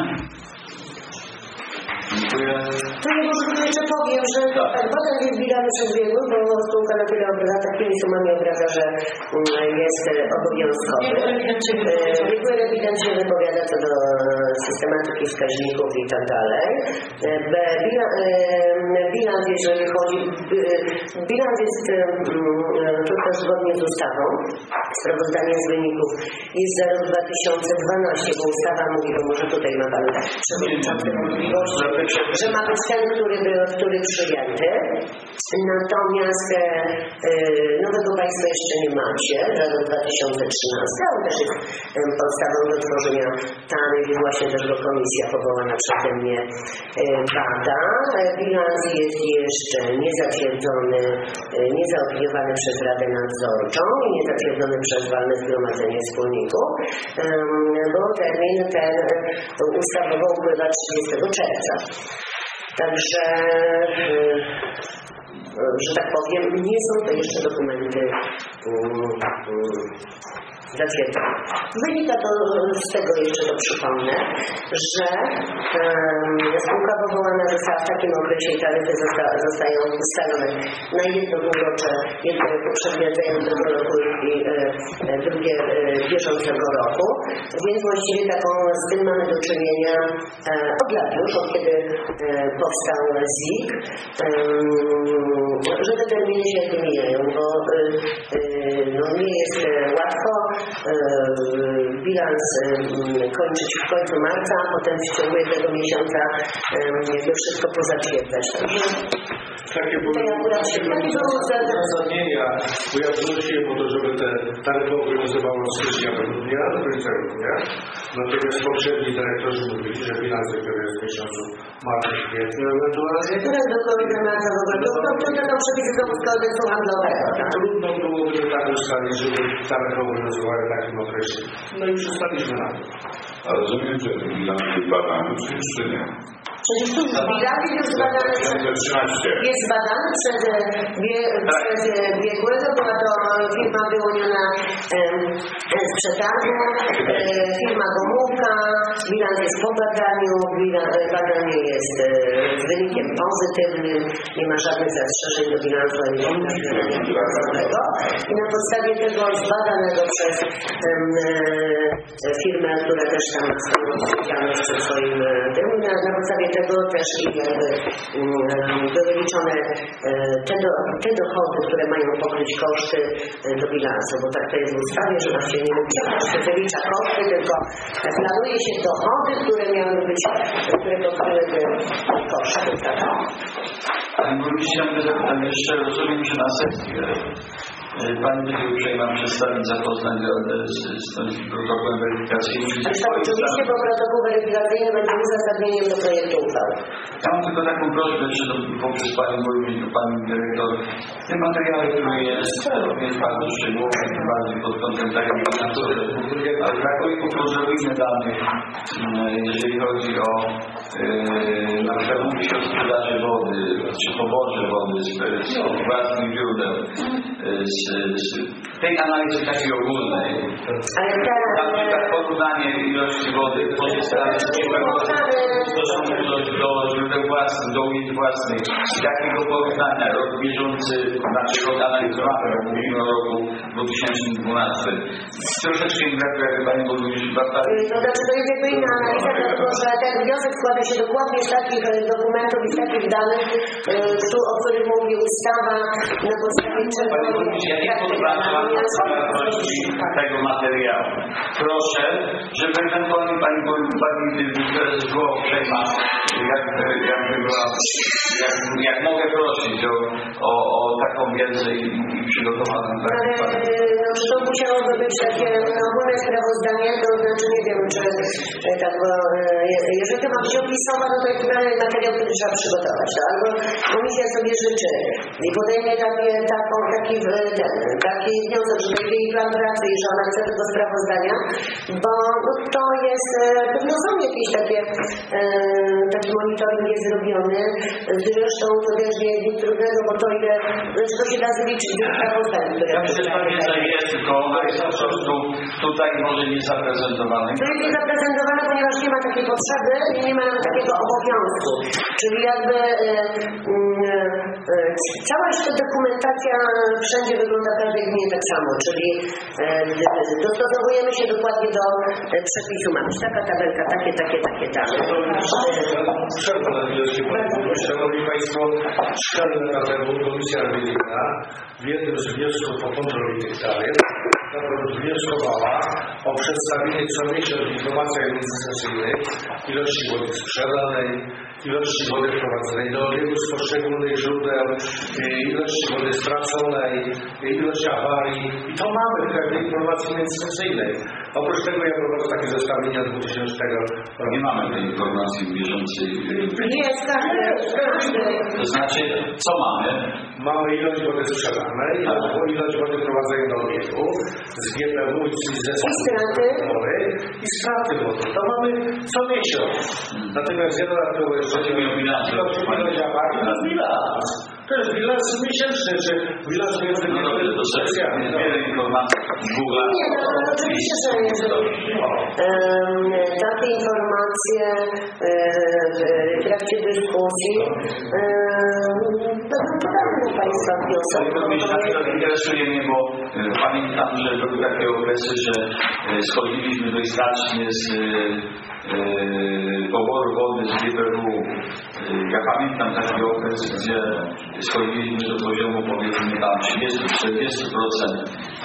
Dziękuję. To ja może jeszcze powiem, że tak. Potem jest bilans przedbiegły, bo spółka na tyle obraza takimi sumami obraza, że jest obowiązkowy. Biegły rewident się wypowiada co do systematyki wskaźników i tak dalej. Bilans, jeżeli chodzi, bilans jest tutaj zgodnie z ustawą. Sprawozdanie z wyników jest za rok dwa tysiące dwunasty, bo ustawa mówi, bo może tutaj ma Pan Przewodniczący możliwość, że ma być ten, który był, który przyjęty. Natomiast e, nowego państwa jeszcze nie macie, za rok dwa tysiące trzynasty, ale też jest e, podstawą do tworzenia TANY i właśnie też go komisja powołana przeze mnie e, bada. Bilans jest jeszcze niezatwierdzony, e, niezaopiniowany przez Radę Nadzorczą i niezatwierdzony przez walne zgromadzenie wspólników, e, bo termin ten ustawowo upływa trzydziestego czerwca. Także że tak powiem, nie są to jeszcze dokumenty um, um, zatwierdzone. Wynika to z tego, jeszcze to przypomnę, że um, spółka powołana została w takim okresie i taryfy zosta, zostają ustalone na jedno półrocze, jedno poprzednie zajętego roku i e, e, drugie e, bieżącego roku, więc właściwie taką, z tym mamy do czynienia e, od lat już, od kiedy e, powstał Z I K, e, że te terminy się mijają, bo e, e, no, nie jest e, łatwo bilans kończyć w końcu marca, a potem w ciągu jednego miesiąca jakby wszystko pozatwierdzać. Także takie uzasadnienia pojawiły się po to, żeby te taryfy obowiązywały od stycznia do grudnia, do końca grudnia. Natomiast poprzedni dyrektorzy mówili, że bilans dopiero jest w miesiącu marca, kwietnia ewentualnie. Które do końca marca w ogóle? To są przepisy z kodeksu handlowego. Trudno byłoby tak ustalić, żeby taryfy obowiązywały w takim okresie. No i przystaliśmy na to. Ale rozumiem, że ten bilans jest badany, czy jeszcze nie? Przecież tu bilans jest zbadany jest zbadany przez, bie, przez biegłego, była to firma wyłoniona e, z przetargu, e, firma Gomułka, bilans jest po badaniu, bilans, badanie jest e, z wynikiem pozytywnym, nie ma żadnych zastrzeżeń do bilansu finansowego i na podstawie tego zbadanego przez e, firmę, która też tam odpowiedzialność przed swoim tym, na, na podstawie tego też jakby były liczone te, do, te dochody, które mają pokryć koszty do bilansu, bo tak to jest w ustawie, że właśnie nie się wylicza koszty, tylko planuje się dochody, które miały być, które pokryłyby koszty. Tak? Pani burmistrz, ja bym zapytał jeszcze, rozumiem, że na sesji Pani będzie uprzejma przedstawić zapoznanie z, z tym protokołem weryfikacyjnym. Oczywiście, bo protokół weryfikacyjny będzie uzasadnieniem do projektu uchwały. Ja mam tylko taką prośbę, czy to poprzez Panią Burmistrz, do Pani Dyrektor. W tym materiale, który jest, jest bardzo szczegółowy, bardziej pod kątem takim finansowym, ale brakuje po prostu inne danych, jeżeli chodzi o yy, na przykład mówi się o sprzedaży wody, czy poborze wody z, z własnych źródeł. Z, z tej analizy takiej ogólnej, na przykład porównanie ilości wody pozostałej z w stosunku do, do źródeł własnych, do ujęć własnych, jakiego porównania rok bieżący, znaczy rok analizowany, jak mówimy o roku dwa tysiące dwunastym. Troszeczkę im brakuje, jak Pani Burmistrz. To znaczy, to jest jakby inna analiza, dlatego że ten wniosek składa się dokładnie z takich dokumentów i z takich danych, o których mówi ustawa, na podstawie czego... Ja nie podważam tego materiału. Proszę, żeby ewentualnie Pani Prezes była uprzejma, jak, jak, jak, jak mogę prosić o, o, o taką wiedzę i, i przygotowaną. Ale no, czy to musiałoby być takie ogólne sprawozdanie, to znaczy nie wiem, czy tak, bo jeżeli to ma być opisowe, no to jest materiał, który trzeba przygotować. No, albo komisja sobie życzy i podejmie takie, taką, taki ten, taki wniosek, że będzie jej plan pracy i że ona chce tego sprawozdania, bo no, to jest, pewno są jakieś takie, e, taki monitoring jest zrobiony, zresztą to też nie jest nic trudnego, bo to ile, znaczy to się da zliczyć do sprawozdań, które... Ja myślę, że ta wiedza jest, tylko ona jest po prostu tutaj może nie zaprezentowana. To jest nie zaprezentowane, ponieważ nie ma takiej potrzeby i nie ma nam takiego obowiązku, czyli jakby e, e, e, cała ta dokumentacja wszędzie wygląda w każdej gminie tak samo, czyli e, dostosowujemy się dokładnie do e, przepisu. Mamy taka tabelka, takie, takie, takie dane. Przerwa na chwileczkę. Szanowni Państwo, cztery lata temu Komisja Rewizyjna w jednym z wniosków po kontroli tych taryf wnioskowała o przedstawienie co miesiąc w informacjach administracyjnych ilości wody sprzedanej, ilości wody wprowadzonej do obiegu z poszczególnych źródeł, ilości wody straconej, ilości awarii. I to mamy w każdej informacji administracyjnej. Oprócz tego ja prowadzę takie zestawienie od dwutysięcznego roku. Nie mamy tej informacji bieżącej. Jest, każdy, każdy. To znaczy, co mamy? Mamy ilość wody sprzedanej, ilość wody wprowadzonej do obiegu, z G P W i z straty i straty wody. To mamy co miesiąc. Natomiast ja dodatkowo jeszcze Chodzi o bilans. ilość awarii, to jest bilans. To jest bilans miesięczny, czy bilans między No dobrze, to specjalnie wiele informacji w Google. Nie, no, no oczywiście, że nie. Um, takie informacje w trakcie dyskusji um, będą podane do Państwa wniosek. To interesuje mnie, bo pamiętam, że były takie okresy, że schodziliśmy dość z poboru wody z G P W. Ja pamiętam taki okres, gdzie schodziliśmy do poziomu powiedzmy tam trzydzieści do czterdziestu procent.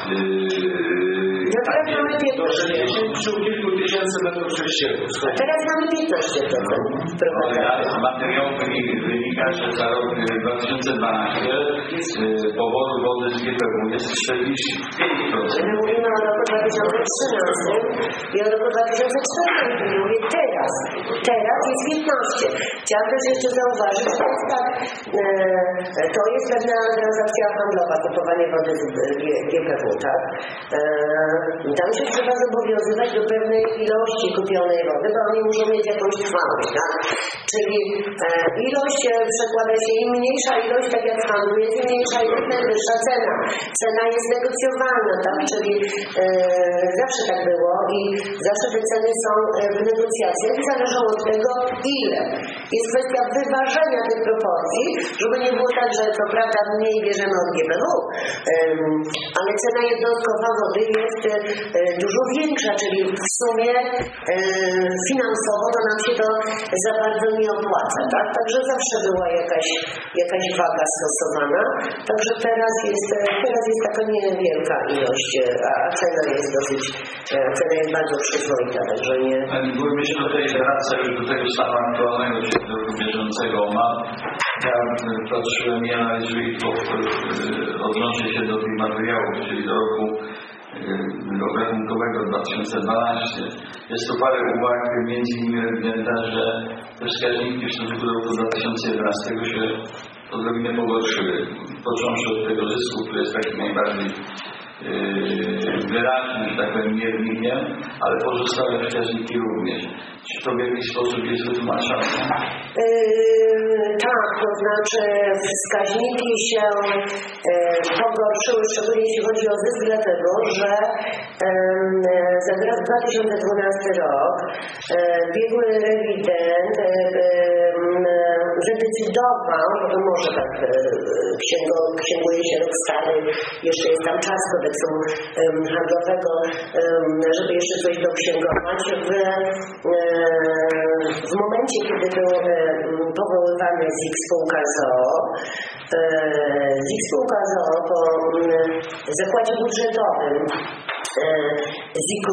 No teraz mamy piętnaście przy kilku tysięcy metrów sześciennych. Teraz mamy piętnaście procent. Z materiału wynika, że za rok dwa tysiące dwunasty poboru wody z G P W jest czterdzieści pięć procent. My mówimy o roku dwa tysiące trzynastym i o roku dwa tysiące czternastym. Mówię teraz. Teraz jest piętnaście. Chciałam też jeszcze zauważyć, że to jest tak, e, to jest pewna transakcja handlowa, kupowanie wody z G P W, tak? E, tam się trzeba zobowiązywać do pewnej ilości kupionej wody, bo oni muszą mieć jakąś trwałość, tak? Czyli e, ilość e, przekłada się, im mniejsza ilość, tak jak w handlu, jest im mniejsza ilość, najwyższa cena. Cena jest negocjowalna, tak? Czyli e, zawsze tak było i zawsze te ceny są w negocjacjach i zależą od tego, ile. Jest kwestia wyważenia tych proporcji, żeby nie było tak, że co prawda mniej bierzemy od G P W, um, ale cena jednostkowa wody jest e, dużo większa, czyli w sumie e, finansowo to nam się to za bardzo nie opłaca, tak? Także zawsze była jakaś, jakaś waga stosowana, także teraz jest, teraz jest taka niewielka ilość, a cena jest dosyć, cena jest bardzo przyzwoita, także nie... Myślę, że tutaj wraca już do tego stanu aktualnego, czyli do roku bieżącego. Ma, ja patrzyłem, ja jeżeli odnoszę się do tych materiałów, czyli do roku obrachunkowego dwa tysiące dwunastego. Jest tu parę uwag, między innymi ewidentna, że te wskaźniki w stosunku do roku dwa tysiące jedenastego się odrobinę pogorszyły. Począwszy od tego zysku, który jest taki najbardziej wyraźny, że tak powiem, miernikiem, ale pozostałe wskaźniki również. Czy to w jakiś sposób jest wytłumaczone? Yy, tak, to znaczy wskaźniki się yy, pogorszyły, szczególnie jeśli chodzi o zysk, dlatego, że yy, za dwa tysiące dwunasty rok yy, biegły rewident yy, zadecydował, bo to może tak yy, księgo, księguje się rok stary, jeszcze jest tam czas kodeksu yy, handlowego, yy, żeby jeszcze coś doksięgować. W, yy, w momencie, kiedy był powoływany Z I K spółka z o o, Z I K spółka z o o po zakładzie budżetowym Z I K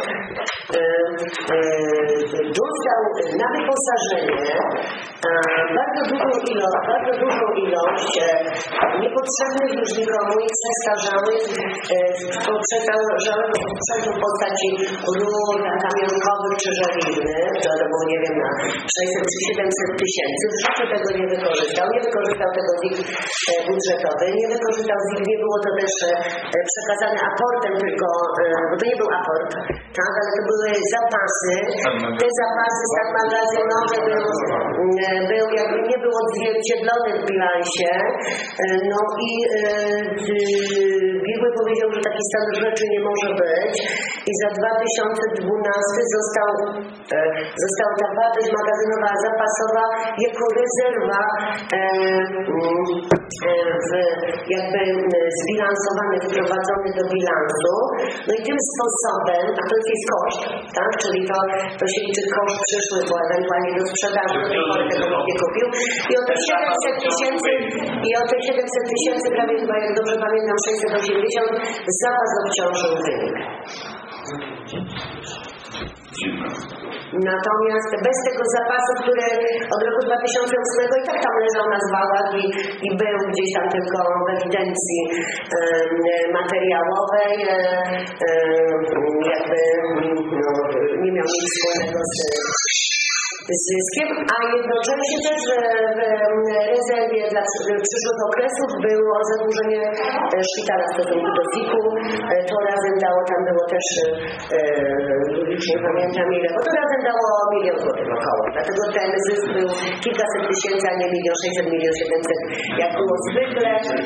dostał na wyposażenie bardzo dużą ilość, bardzo dużą ilość niepotrzebnych już nikomu i przestarzałych przestarzałego sprzętu w postaci rur kamionkowych czy żeliwnych, to, to było nie wiem na sześćset czy siedemset tysięcy, w życiu tego nie wykorzystał, nie wykorzystał tego Z I K budżetowy, nie wykorzystał Z I K, nie było to też przekazane aportem, tylko, bo to nie był aport, tak, ale to były zapasy, te zapasy stan magazynowy był, był jakby nie był odzwierciedlony w bilansie, no i yy, biegły powiedział, że taki stan rzeczy nie może być i za dwa tysiące dwunasty został, została ta wartość magazynowa zapasowa jako rezerwa w, jakby zbilansowany, wprowadzony do bilansu. No i tym sposobem, a to jest jest koszt, tak? Czyli to, to się liczy koszt przyszły, bo ewentualnie do sprzedaży, do tej pory tego nie kupił. I o te siedemset tysięcy, i o te siedemset tysięcy, prawie chyba, jak dobrze pamiętam, sześćset osiemdziesiąt, zapas obciążył wynik. Natomiast bez tego zapasu, który od roku dwa tysiące ósmego i tak tam leżał na zwałach i, i był gdzieś tam tylko w ewidencji e, materiałowej, e, e, jakby no, nie miał nic wspólnego z zyskiem, a jednocześnie też w, w rezerwie dla przyszłych okresów było zadłużenie szpitala w stosunku do Z I K-u. To razem dało, tam było też, już nie pamiętam ile, bo to razem dało milion złotych około. Dlatego ten zysk był kilkaset tysięcy, a nie milion sześćset, milion siedemset, jak było zwykle.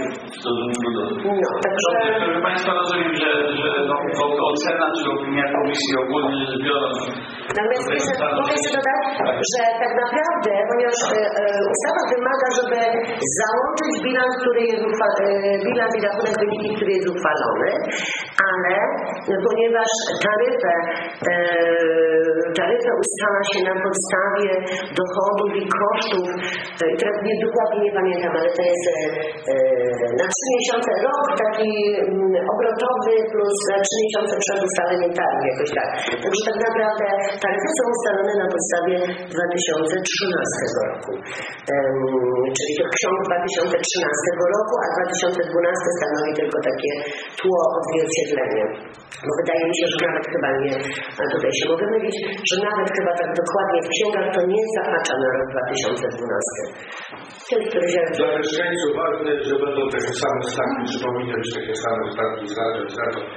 No, także... Proszę Państwa, rozumiem, że, że no, ocena czy opinia komisji ogólnie rzecz biorąc... Natomiast jeszcze, mogę jeszcze dodać, że tak naprawdę, ponieważ e, ustawa wymaga, żeby załączyć bilans, który jest uchwa- e, bilans i rachunek wyniki, który jest uchwalony, ale ponieważ taryfę, e, taryfę ustala się na podstawie dochodów i kosztów, e, teraz nie, dokładnie nie pamiętam, ale to jest e, na trzy miesiące rok taki m, obrotowy plus na trzy miesiące przed ustaleniem taryf, jakoś tak. Także tak naprawdę taryfy są ustalone na podstawie dwa tysiące trzynastego roku. Um, czyli to ksiąg dwa tysiące trzynastego roku, a dwa tysiące dwunasty stanowi tylko takie tło, odzwierciedlenie. Bo wydaje mi się, że nawet chyba nie, a tutaj się mogę mylić, że nawet chyba tak dokładnie w księgach to nie zahacza na rok dwa tysiące dwunasty. Ten, który się... Dla mieszkańców ważne, że będą takie same stawki, czy powinny być takie same stawki za to, za to.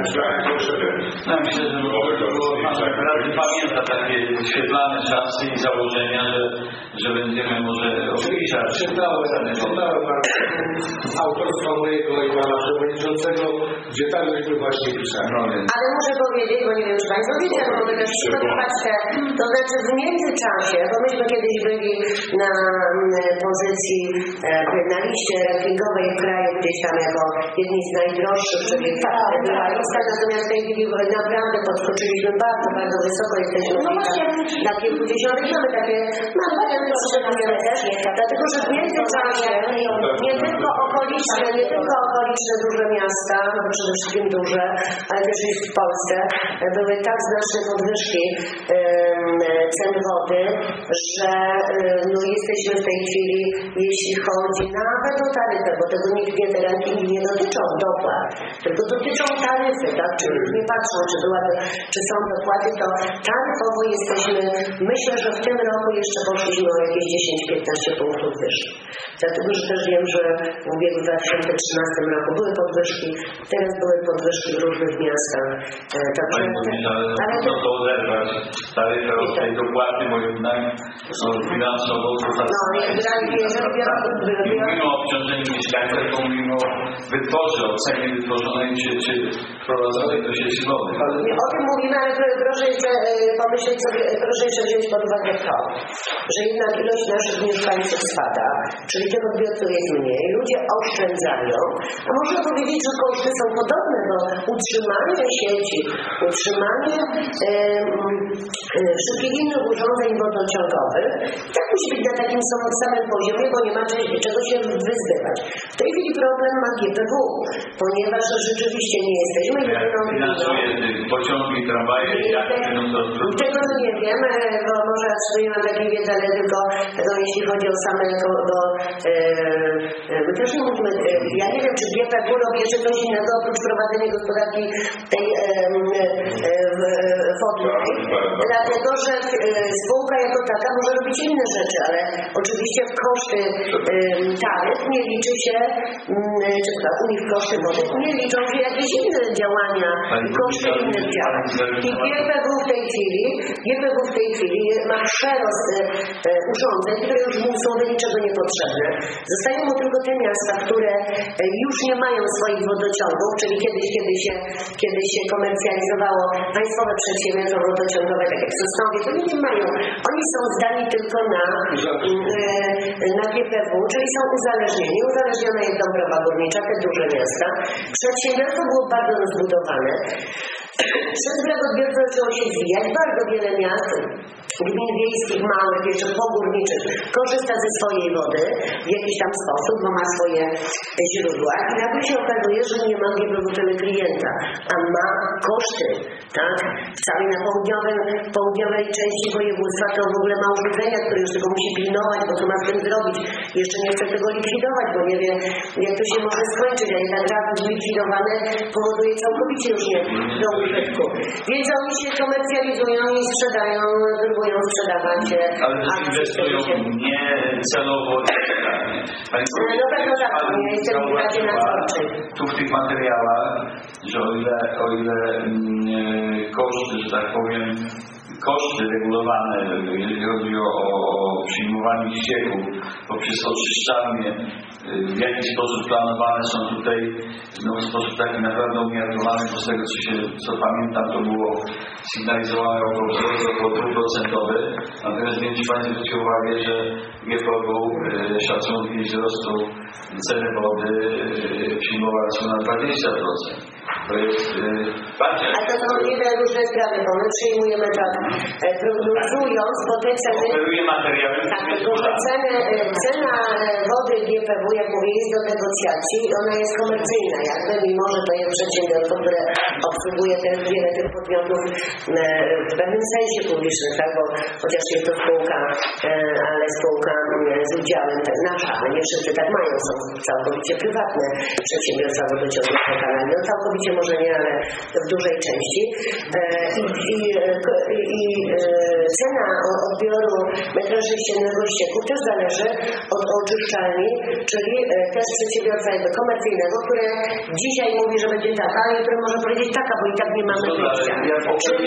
No, myślę, że Rady pamięta takie świetlane czasy i założenia, że, że będziemy może obliczać. Czytałem, czytałem autorstwa mojego i pana przewodniczącego, gdzie tak żeśmy właśnie pisali. Ale muszę powiedzieć, bo nie wiem, czy Państwo wiecie, bo mogę też przygotować te, to znaczy w międzyczasie, bo myśmy kiedyś byli na pozycji, na liście rankingowej w kraju, gdzieś tam jako jedni z najdroższych, czyli była lista, natomiast w tej chwili naprawdę podskoczyliśmy bardzo, bardzo wysoko, jesteśmy no na kilkudziesiątych, mamy takie, mamy takie przyszedniemy też, dlatego że w międzyczasie nie tylko okoliczne, nie tylko okoliczne duże miasta, no przede wszystkim duże, ale też i w Polsce były tak znaczne podwyżki um, cen wody, że um, no, jesteśmy w tej chwili, jeśli chodzi nawet o taryfę, bo tego nikt nie, te rankingi nie dotyczą dopłat, tylko dotyczą taryfy, tak? Czyli nie patrzą, czy, była, czy są dopłaty, to taryfowo jesteśmy, myślę, że w tym roku jeszcze poszliśmy o jakieś dziesięć do piętnastu punktów wyżej. Dlatego, że też wiem, że w ubiegłym dwa tysiące trzynastym roku były podwyżki, teraz były podwyżki w różnych miastach. Także, ale to to oderwać taryfę od tej dopłaty, bo jednak no, finansowo to tak. No, mówimy o obciążeniu mieszkańca, to mówimy o wytworze, o cenie wytworzonej czy, czy wprowadzonej do sieci wody. O tym mówimy, ale proszę jeszcze pomyśleć sobie, proszę jeszcze wziąć pod uwagę to, że jednak ilość naszych mieszkańców spada, czyli tych odbiorców jest mniej, ludzie oszczędzają, a można powiedzieć, że koszty są podobne, bo utrzymanie sieci, utrzymanie e, e, wszystkich innych urządzeń wodociągowych tak musi być na takim samym poziomie, bo nie ma czego się wyzbywać. W tej chwili problem ma G P W, ponieważ rzeczywiście nie jesteśmy jedyną gminą. Pociągi, tramwaje, jak tego to nie wiem, bo może nie mam takiej wiedzy, ale tylko no, jeśli chodzi o same, to, bo e, my też nie mówimy, e, ja nie wiem, czy G P W robi jeszcze coś innego oprócz prowadzenia gospodarki tej e, e, wodnej, dlatego, że e, spółka jako taka może robić inne rzeczy, ale oczywiście w koszty e, taryf nie liczy się, m, czy to u nich koszty wody, nie liczą się jakieś inne działania i koszty innych działań. I G P W w tej chwili, G P W w tej chwili ma przerost e, urządzeń, które już mu są do niczego niepotrzebne. Zostają mu tylko te miasta, które e, już nie mają swoich wodociągów, czyli kiedyś, kiedy się, kiedy się komercjalizowało państwowe przedsiębiorstwa wodociągowe, tak jak Sosnowiec, oni nie mają. Oni są zdani tylko na, e, na G P W, czyli są uzależnieni. Uzależniona jest Dąbrowa Górnicza, te duże miasta. Przedsiębiorstwo było bardzo rozbudowane. Przez brak odbiorcy zaczęło się zwijać. Bardzo wiele miast, gmin wiejskich, małych, jeszcze pogórniczych, korzysta ze swojej wody w jakiś tam sposób, bo ma swoje źródła i nagle się okazuje, że nie ma nieprodukcyjnego klienta, a ma koszty, tak? W całej na południowym, południowej części województwa to w ogóle ma urządzenia, które już tego musi pilnować, bo co ma z tym zrobić. Jeszcze nie chce tego likwidować, bo nie wie, jak to się może skończyć, a jeden czas zlikwidowany powoduje całkowicie już nie do użytku. Więc oni się komercjalizują i sprzedają, próbują sprzedawać. Ale też inwestują nie celowo. No pewno tak, nie jestem w razie nadzorczej. Tu w tych materiałach, że o ile, o ile mm, koszty, że tak powiem, koszty regulowane, jeżeli chodzi o, o przyjmowanie ścieków poprzez oczyszczalnie, w jaki sposób planowane są tutaj, no w sposób taki naprawdę umiarkowany, bo z tego co się, co pamiętam, to było sygnalizowane około wzrost około dwa procent. Natomiast nie wiem, czy Państwo zwrócicie uwagę, że G P W szacunki wzrostu ceny wody przyjmowane są na dwadzieścia procent. To jest bardziej... A to są dwie różne sprawy, bo my przyjmujemy tak, prognozując, bo te ceny... Oferuje materiały... Tak, tylko że ceny, cena wody G P W, jak mówię, jest do negocjacji i ona jest komercyjna, jakby, mimo że to jest przedsiębiorstwo, które obsługuje też wiele tych podmiotów w pewnym sensie publicznych, tak, bo chociaż jest to spółka, ale spółka z udziałem tak, nasza, ale nie wszyscy tak mają, są całkowicie prywatne przedsiębiorstwa wodociągów lokalnych, no całkowicie może nie, ale w dużej części. I, i, i cena odbioru metra sześciennego ścieku też zależy od oczyszczalni, czyli też przedsiębiorstwa jakby komercyjnego, które dzisiaj mówi, że będzie taka, a jutro może powiedzieć taka, bo i tak nie mamy wyjścia. Czyli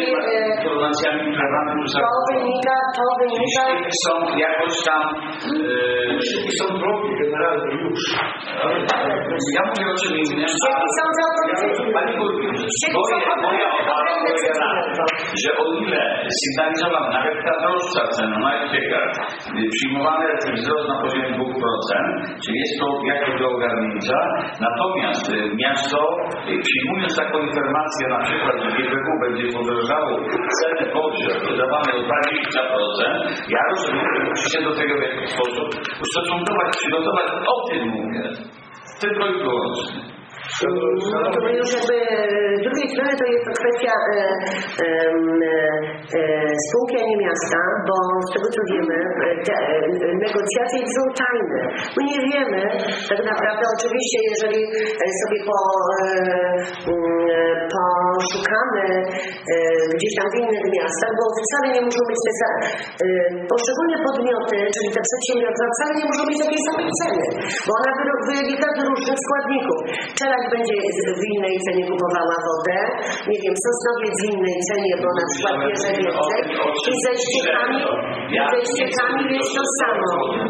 to wynika, to wynika... Są jakoś tam... Ścieki są drogie generalnie już. Ja mówię o czym innym. Ścieki są całkowicie... Pani Burmistrz, moja obawa polega na tym, że o ile sygnalizowano nawet ta droższa cena na ściekach, przyjmowane ten wzrost na poziomie dwa procent, czyli jest to jakoś do ogarnięcia, natomiast miasto, przyjmując taką informację na przykład, że G P W będzie podrożało cenę wody wydawane o dwadzieścia procent, ja rozumiem, że musi się do tego w jakiś sposób ustosunkować, przygotować, o tym mówię, tylko i wyłącznie. No to już jakby z drugiej strony to jest to kwestia e, e, e, spółki, a nie miasta, bo z tego co wiemy, te negocjacje są tajne. My nie wiemy tak naprawdę, oczywiście jeżeli sobie po, e, poszukamy e, gdzieś tam w innych miastach, bo wcale nie muszą być te same, e, poszczególne podmioty, czyli te przedsiębiorstwa wcale nie muszą mieć takiej samej ceny, bo ona wynika z różnych składników. Czelak będzie w innej cenie kupowała wodę, nie wiem, Sosnowiec w innej cenie, bo na przykład bierze więcej i ze ściekami, i ze ściekami jest to samo.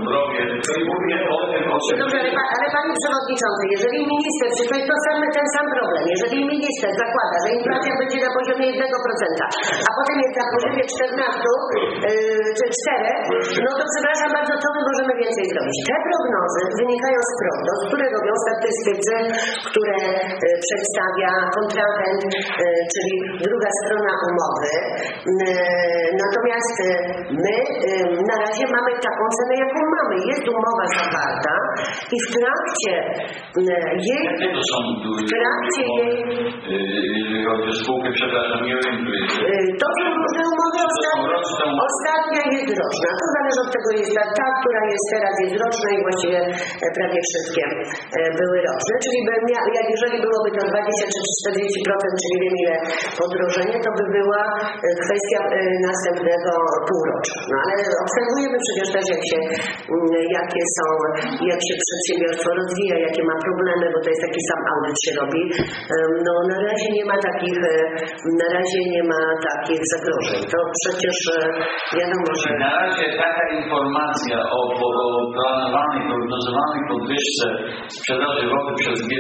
Dobrze, ale, ale Panie Przewodniczący, jeżeli minister, czy to jest to sam, ten sam problem, jeżeli minister zakłada, że inflacja będzie na poziomie jednego procenta, a potem jest na poziomie czternastu czy czterech, no to przepraszam bardzo, co my możemy więcej zrobić? Te prognozy wynikają z prognoz, które robią statystycy, które przedstawia kontrahent, czyli druga strona umowy. Natomiast my na razie mamy taką cenę, jaką mamy. Jest umowa zawarta i w trakcie jej... Jakie to są w trakcie jej... Jeżeli chodzi o spółkę, przepraszam, nie orientuję się. To są różne umowy. Ostatnia, ostatnia jest roczna. To zależy od tego, jest ta, ta, która jest teraz jest roczna i właściwie prawie wszystkie były roczne. Czyli jak jeżeli byłoby to dwadzieścia czy czterdzieści procent, czyli nie wiem ile podrożenie, to by była kwestia następnego półrocza. No ale obserwujemy przecież też, jak się, jakie są, jak się przedsiębiorstwo rozwija, jakie ma problemy, bo to jest taki sam audyt się robi. No na razie nie ma takich, na razie nie ma takich zagrożeń. To przecież wiadomo, że... Na razie taka informacja o, o planowanej, prognozowanej podwyżce sprzedaży wody przez G P W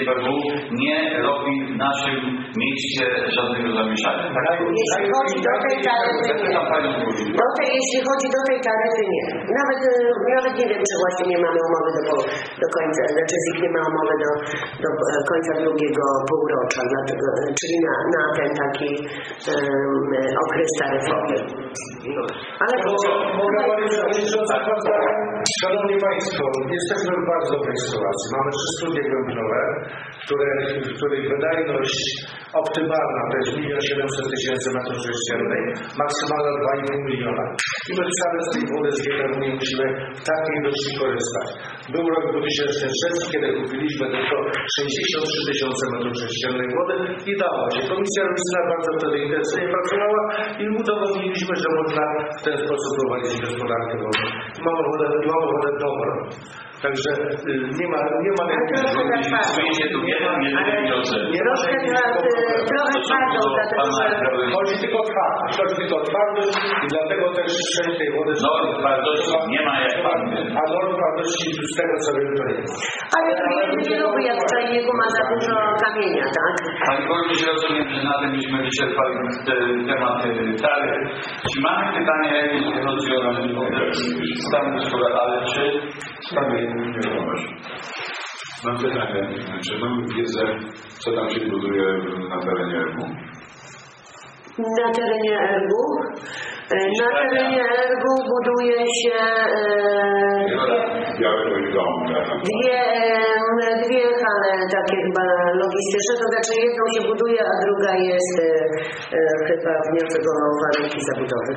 nie robi w naszym mieście żadnego zamieszania. Tak? Jeśli chodzi do tej taryfy, nie. Do tej, jeśli chodzi do tej taryfy, nie. Nawet, nawet nie wiem, czy właśnie nie mamy umowy do, do końca, znaczy Z I K nie ma umowy do, do końca drugiego półrocza, dlatego, czyli na, na ten taki um, okres taryfowy. No. Ale mogę powiedzieć, że Szanowni Państwo, jesteśmy w bardzo dobrej sytuacji. Mamy trzy studnie głębinowe, które, w których wydajność optymalna to jest milion siedemset tysięcy metrów sześciennych, maksymalna dwa i pół miliona. I my wcale z tej wody z G T W nie musimy w takiej ilości korzystać. Był rok dwa tysiące trzeci, kiedy kupiliśmy tylko sześćdziesiąt trzy tysiące metrów sześciennych wody i dało się. Komisja Rolnictwa bardzo wtedy intensywnie pracowała i udowodniliśmy, że można w ten sposób prowadzić gospodarkę wodną. Mamy wodę, mamy wodę dobrą. Także y, nie ma, nie ma Wyjdzie tu jeden, jeden wniosek. Troszkę trochę twardo, dlatego że... Chodzi tylko o twardość, chodzi tylko o twardość i dlatego też część tej wody... Norm twardości nie ma jak pan wie. A norm twardości z tego co wiem to nie ma. Ale klient nie lubi, jak w czajniku ma za dużo kamienia, tak? Panie Burmistrzu, rozumiem, że na tym byśmy wyczerpali temat taryf. Czy mamy pytania jakieś, jeśli chodzi o stan gospodarczy, ale czy... Mam pytanie, czy mamy wiedzę, co tam się buduje na terenie R M U? Na terenie R M U? Na terenie R M U buduje się dwie, dwie hale takie chyba logistyczne, to znaczy jedną się buduje, a druga jest chyba wniosek o warunki zabudowy.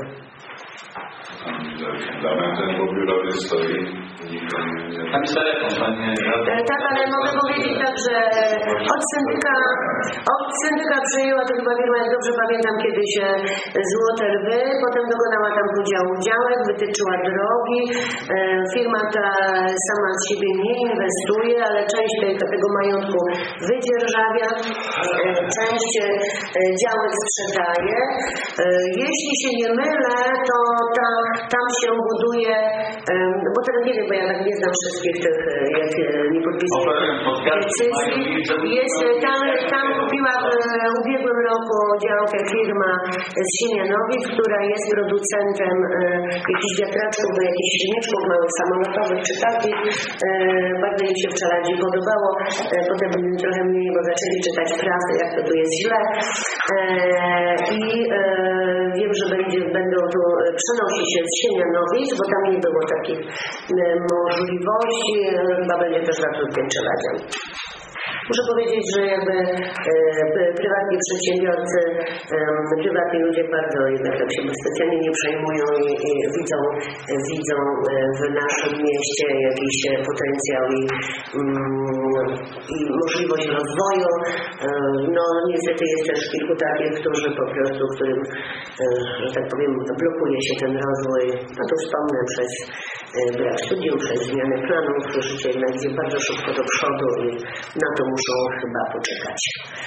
Ten po biurowie stoi. Tam jest telefon, panie. Tak, ale mogę powiedzieć tak, że od syndyka, od syndyka przejęła to chyba firma, jak dobrze pamiętam, kiedyś Złote Lwy, potem dokonała tam podziału działek, wytyczyła drogi. Firma ta sama z siebie nie inwestuje, ale część tego, tego majątku wydzierżawia, część działek sprzedaje. Jeśli się nie mylę, to ta, tam się buduje, bo teraz nie wiem, bo ja tak nie znam wszystkich tych, jak nie podpisuję decyzji. Jest, tam, tam kupiła w ubiegłym roku działkę firma z Siemianowic, która jest producentem jakichś wiatraczków, do jakichś silniczków małych samolotowych czy takich. Bardzo im się w Czeladzi podobało. Potem trochę mniej, bo zaczęli czytać prasę, jak to tu jest źle. I wiem, że będzie, będą tu przenosić się z Siemianowic, bo tam nie było takich możliwości, chyba będzie też zatrudnień Czeladzian. Muszę powiedzieć, że jakby e, prywatni przedsiębiorcy, e, prywatni ludzie bardzo jednak tak się specjalnie nie przejmują i, i widzą, e, widzą w naszym mieście jakiś potencjał i, mm, i możliwość rozwoju. E, no niestety jest też kilku takich, którzy po prostu, którym, e, że tak powiem, blokuje się ten rozwój. No to wspomnę przez e, brak studium, przez zmianę planów, życie jednak idzie bardzo szybko do przodu i na to muszą chyba poczekać.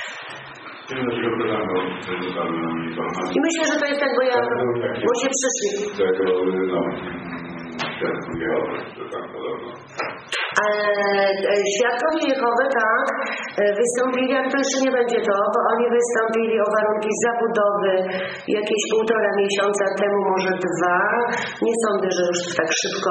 I myślę, że to jest tak, bo ja, bo się przyszli. Świadkowie Jehowy, tak, wystąpili, ale to jeszcze nie będzie to, bo oni wystąpili o warunki zabudowy jakieś półtora miesiąca temu, może dwa. Nie sądzę, że już tak szybko,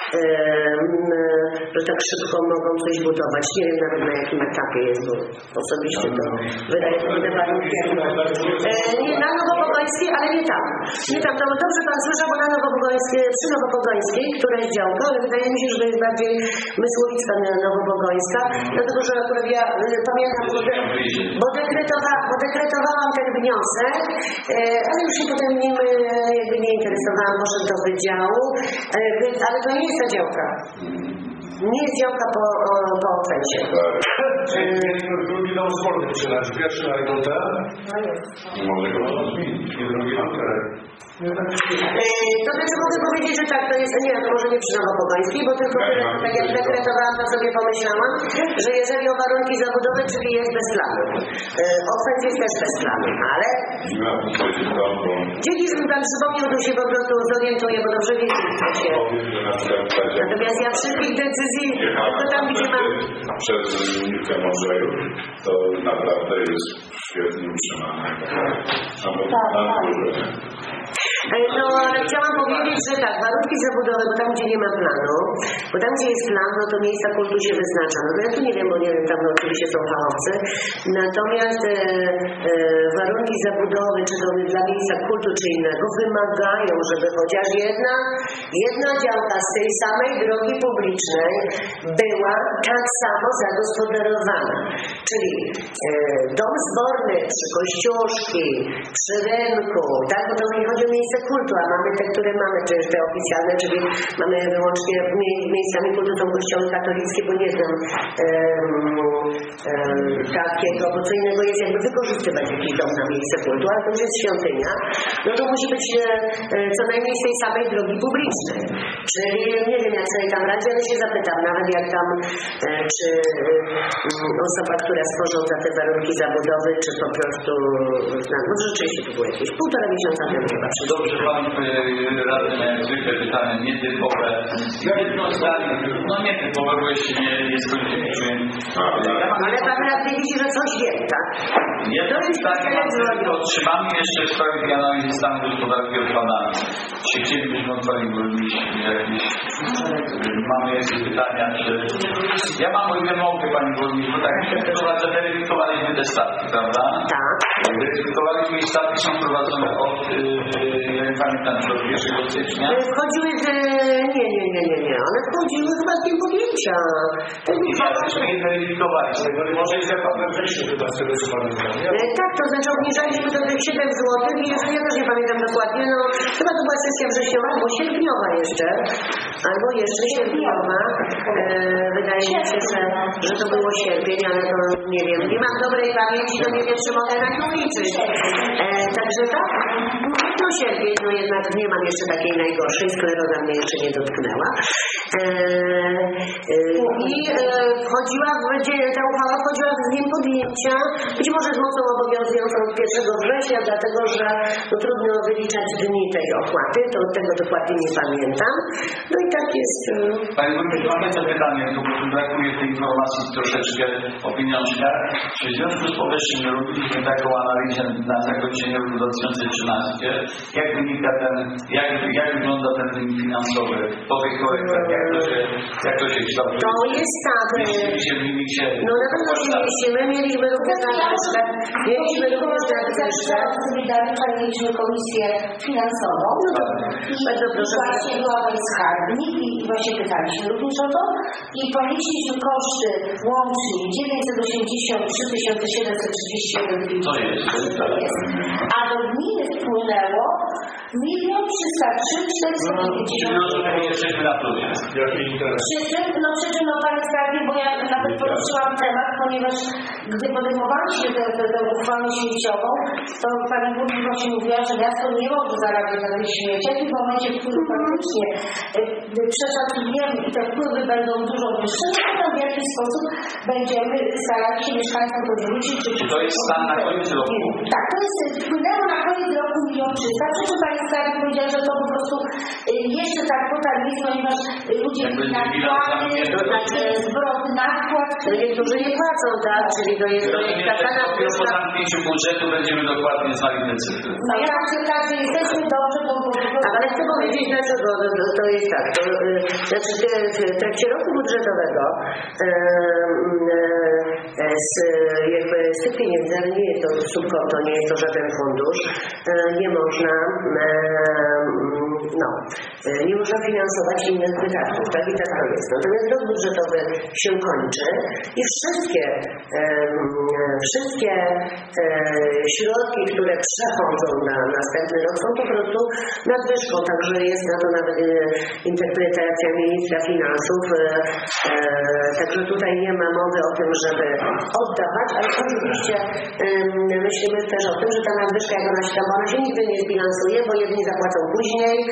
że tak szybko mogą coś budować. Nie wiem nawet na jakim etapie jest, bo osobiście to wydaje się te warunki. Nie na Nowopogońskiej, ale nie tam. Nie tam, to dobrze pan słyszał, bo na Nowopogońskiej, przy Nowopogońskiej, która jest działka, ale wydaje mi się, że to jest bardziej Mysłowica Nowopogońska, dlatego, że akurat ja y, pamiętam, bo, de, bo, dekretowa, bo dekretowałam ten wniosek, y, ale już się potem nim y, jakby nie interesowałam, może do wydziału, y, ale to nie jest ta działka. Nie jest działka po, o, po ofercie. Drugi dom sporny przylać, pierwszy na Rygotę. Może go zmienić, nie drugi na To znaczy mogę powiedzieć, że tak, to jest, nie, to może nie przy Nowopogońskiej, bo tylko tak jak dekretowałam, to sobie pomyślałam, że jeżeli o warunki zabudowy, czyli jest bez planu. Ofert jest też bez planu, ale dzięki, że mi pan przypomniał, to się po prostu zorientuję, bo dobrze wiedzieć, co się... Natomiast ja wszystkich decyzji decyzji, to tam gdzie mam... Przez Milkę Mądrzejów to naprawdę jest świetnie utrzymane. Na górze. No, ale chciałam powiedzieć, że tak, warunki zabudowy, bo tam, gdzie nie ma planu, bo tam, gdzie jest plan, no to miejsca kultu się wyznacza. No ja tu nie wiem, bo nie wiem, tam no, oczywiście są fachowcy. Natomiast e, e, warunki zabudowy, czy to dla miejsca kultu, czy innego, wymagają, żeby chociaż jedna, jedna działka z tej samej drogi publicznej była tak samo zagospodarowana. Czyli e, dom zborny przy kościuszki, przy rynku, tak, bo to nie chodzi o miejsce kultu, a mamy te, które mamy, czy te oficjalne, czyli mamy wyłącznie miejscami kultu są kościoły katolickie, bo nie znam um, um, takiego, bo co innego jest jakby wykorzystywać jakiś dom na miejsce kultu, ale to już jest świątynia, no to musi być e, co najmniej z tej samej drogi publicznej. Czyli nie wiem, jak sobie tam radzi, ale się zapytam, nawet jak tam, e, czy e, osoba, która stworząca te warunki zabudowy, czy po prostu, no, no rzeczywiście to było jakieś półtora miesiąca temu chyba. Dobrze, pan y, radny jak zwykle pytanie nietypowe. Jedno zdanie, no nietypowe, bo jeszcze nie, nie skończyliśmy. Ale pan radny widzi, że coś wiem, tak? Jedno zdanie to otrzymamy jeszcze w sprawie analizy stanu gospodarki odpadami. Czy chcielibyśmy od pani burmistrz jakieś... Mamy jeszcze pytania, czy... Ja mam o ile mogę, pani burmistrz, bo tak weryfikowaliśmy te statki, prawda? Tak. Weryfikowaliśmy i statki są prowadzone od, yy, jak pamiętam, od pierwszego stycznia. Wchodziły z... Nie, nie, nie, nie, nie. One wchodziły chyba z tym podjęcia. I ja myśmy je weryfikowaliśmy. Może jest jak pan we wrześniu chyba z tego, co pamiętam. Tak, to znaczy obniżaliśmy to tych siedem złotych i jeszcze ja też nie pamiętam dokładnie, no chyba to była sesja wrześniowa, albo sierpniowa jeszcze, albo jeszcze sierpniowa. E, wydaje mi się, że, że to było sierpień, ale to nie wiem, nie mam dobrej pamięci, to nie wiem, czy mogę na to liczyć. E, także tak, no sierpień, no jednak nie mam jeszcze takiej najgorszej, skleroza mnie jeszcze nie dotknęła. E, e, I e, wchodziła w dzień, ta uchwała wchodziła z dniem podjęcia, być może z mocą obowiązującą od pierwszego września, dlatego że no, trudno wyliczać dni tej opłaty, to tego dokładnie nie pamiętam. No i tak jest. Panie Burmistrzu, mamy to pytanie, tu brakuje tej informacji troszeczkę o pieniążkach. Czy w związku z powyższym robiliśmy taką analizę na zakończenie roku dwa tysiące trzynastego? Jak wynika ten, jak, jak wygląda ten wynik finansowy po tych korektach? Jak to się, jak to się kształtuje? To jest tak. Mieścimy się w limicie. No na pewno się mieścimy. Mieliśmy również nadwyżkę. Mieliśmy również nadwyżkę. Mieliśmy komisję finansową. No bardzo proszę. Właśnie była skarbnik i właśnie pytaliśmy również o to. I policzyliśmy koszty łącznie dziewięćset osiemdziesiąt trzy tysiące siedemset trzydzieści jeden To jest. A do gminy wpłynęło milion trzysta trzy czterysta pięćdziesiąt. Jesteśmy na plusie. Jaki interes? Przy czym, no przy czym, no panie skarbnik, bo ja nawet poruszyłam temat, ponieważ gdy podejmowaliśmy tę, tę, tę uchwałę śmieciową, to pani burmistrz właśnie mówiła, że miasto nie może zarabiać na tych śmieciach i w momencie, w którym faktycznie y, przeszacujemy i te wpływy będą dużo wyższe, to w jakiś sposób będziemy starali się mieszkańcom podwrócić. Czy to jest stan na koniec roku? Tak, to jest, wpłynęło na koniec roku milion trzysta, przy czym pani skarbnik powiedziała, że to po prostu y, jeszcze ta kwota jest, ponieważ ludzie nakłady, znaczy zwrot, nakład. No niektórzy nie płacą, tak? Czyli to jest taka nadwyżka. Po zamknięciu budżetu będziemy dokładnie znali te cyfry. No ja myślę, że jesteśmy dobrze, bo... Tak, ale chcę powiedzieć dlaczego, to, to jest tak, to, y, znaczy w, w trakcie roku budżetowego y, y, z, jakby z tych pieniędzy, ale nie jest to subkonto, nie jest to żaden fundusz, y, nie można y, no, y, nie można finansować innych wydatków, tak i tak to jest. Natomiast rok budżetowy się kończy i wszystkie y, wszystkie y, środki, które przechodzą na następny rok są po prostu nadwyżką, także jest na to nawet e, interpretacja ministra finansów, e, e, także tutaj nie ma mowy o tym, żeby oddawać, ale oczywiście e, myślimy też o tym, że ta nadwyżka, jak ona się tam, ona się nigdy nie zbilansuje, bo jedni zapłacą później,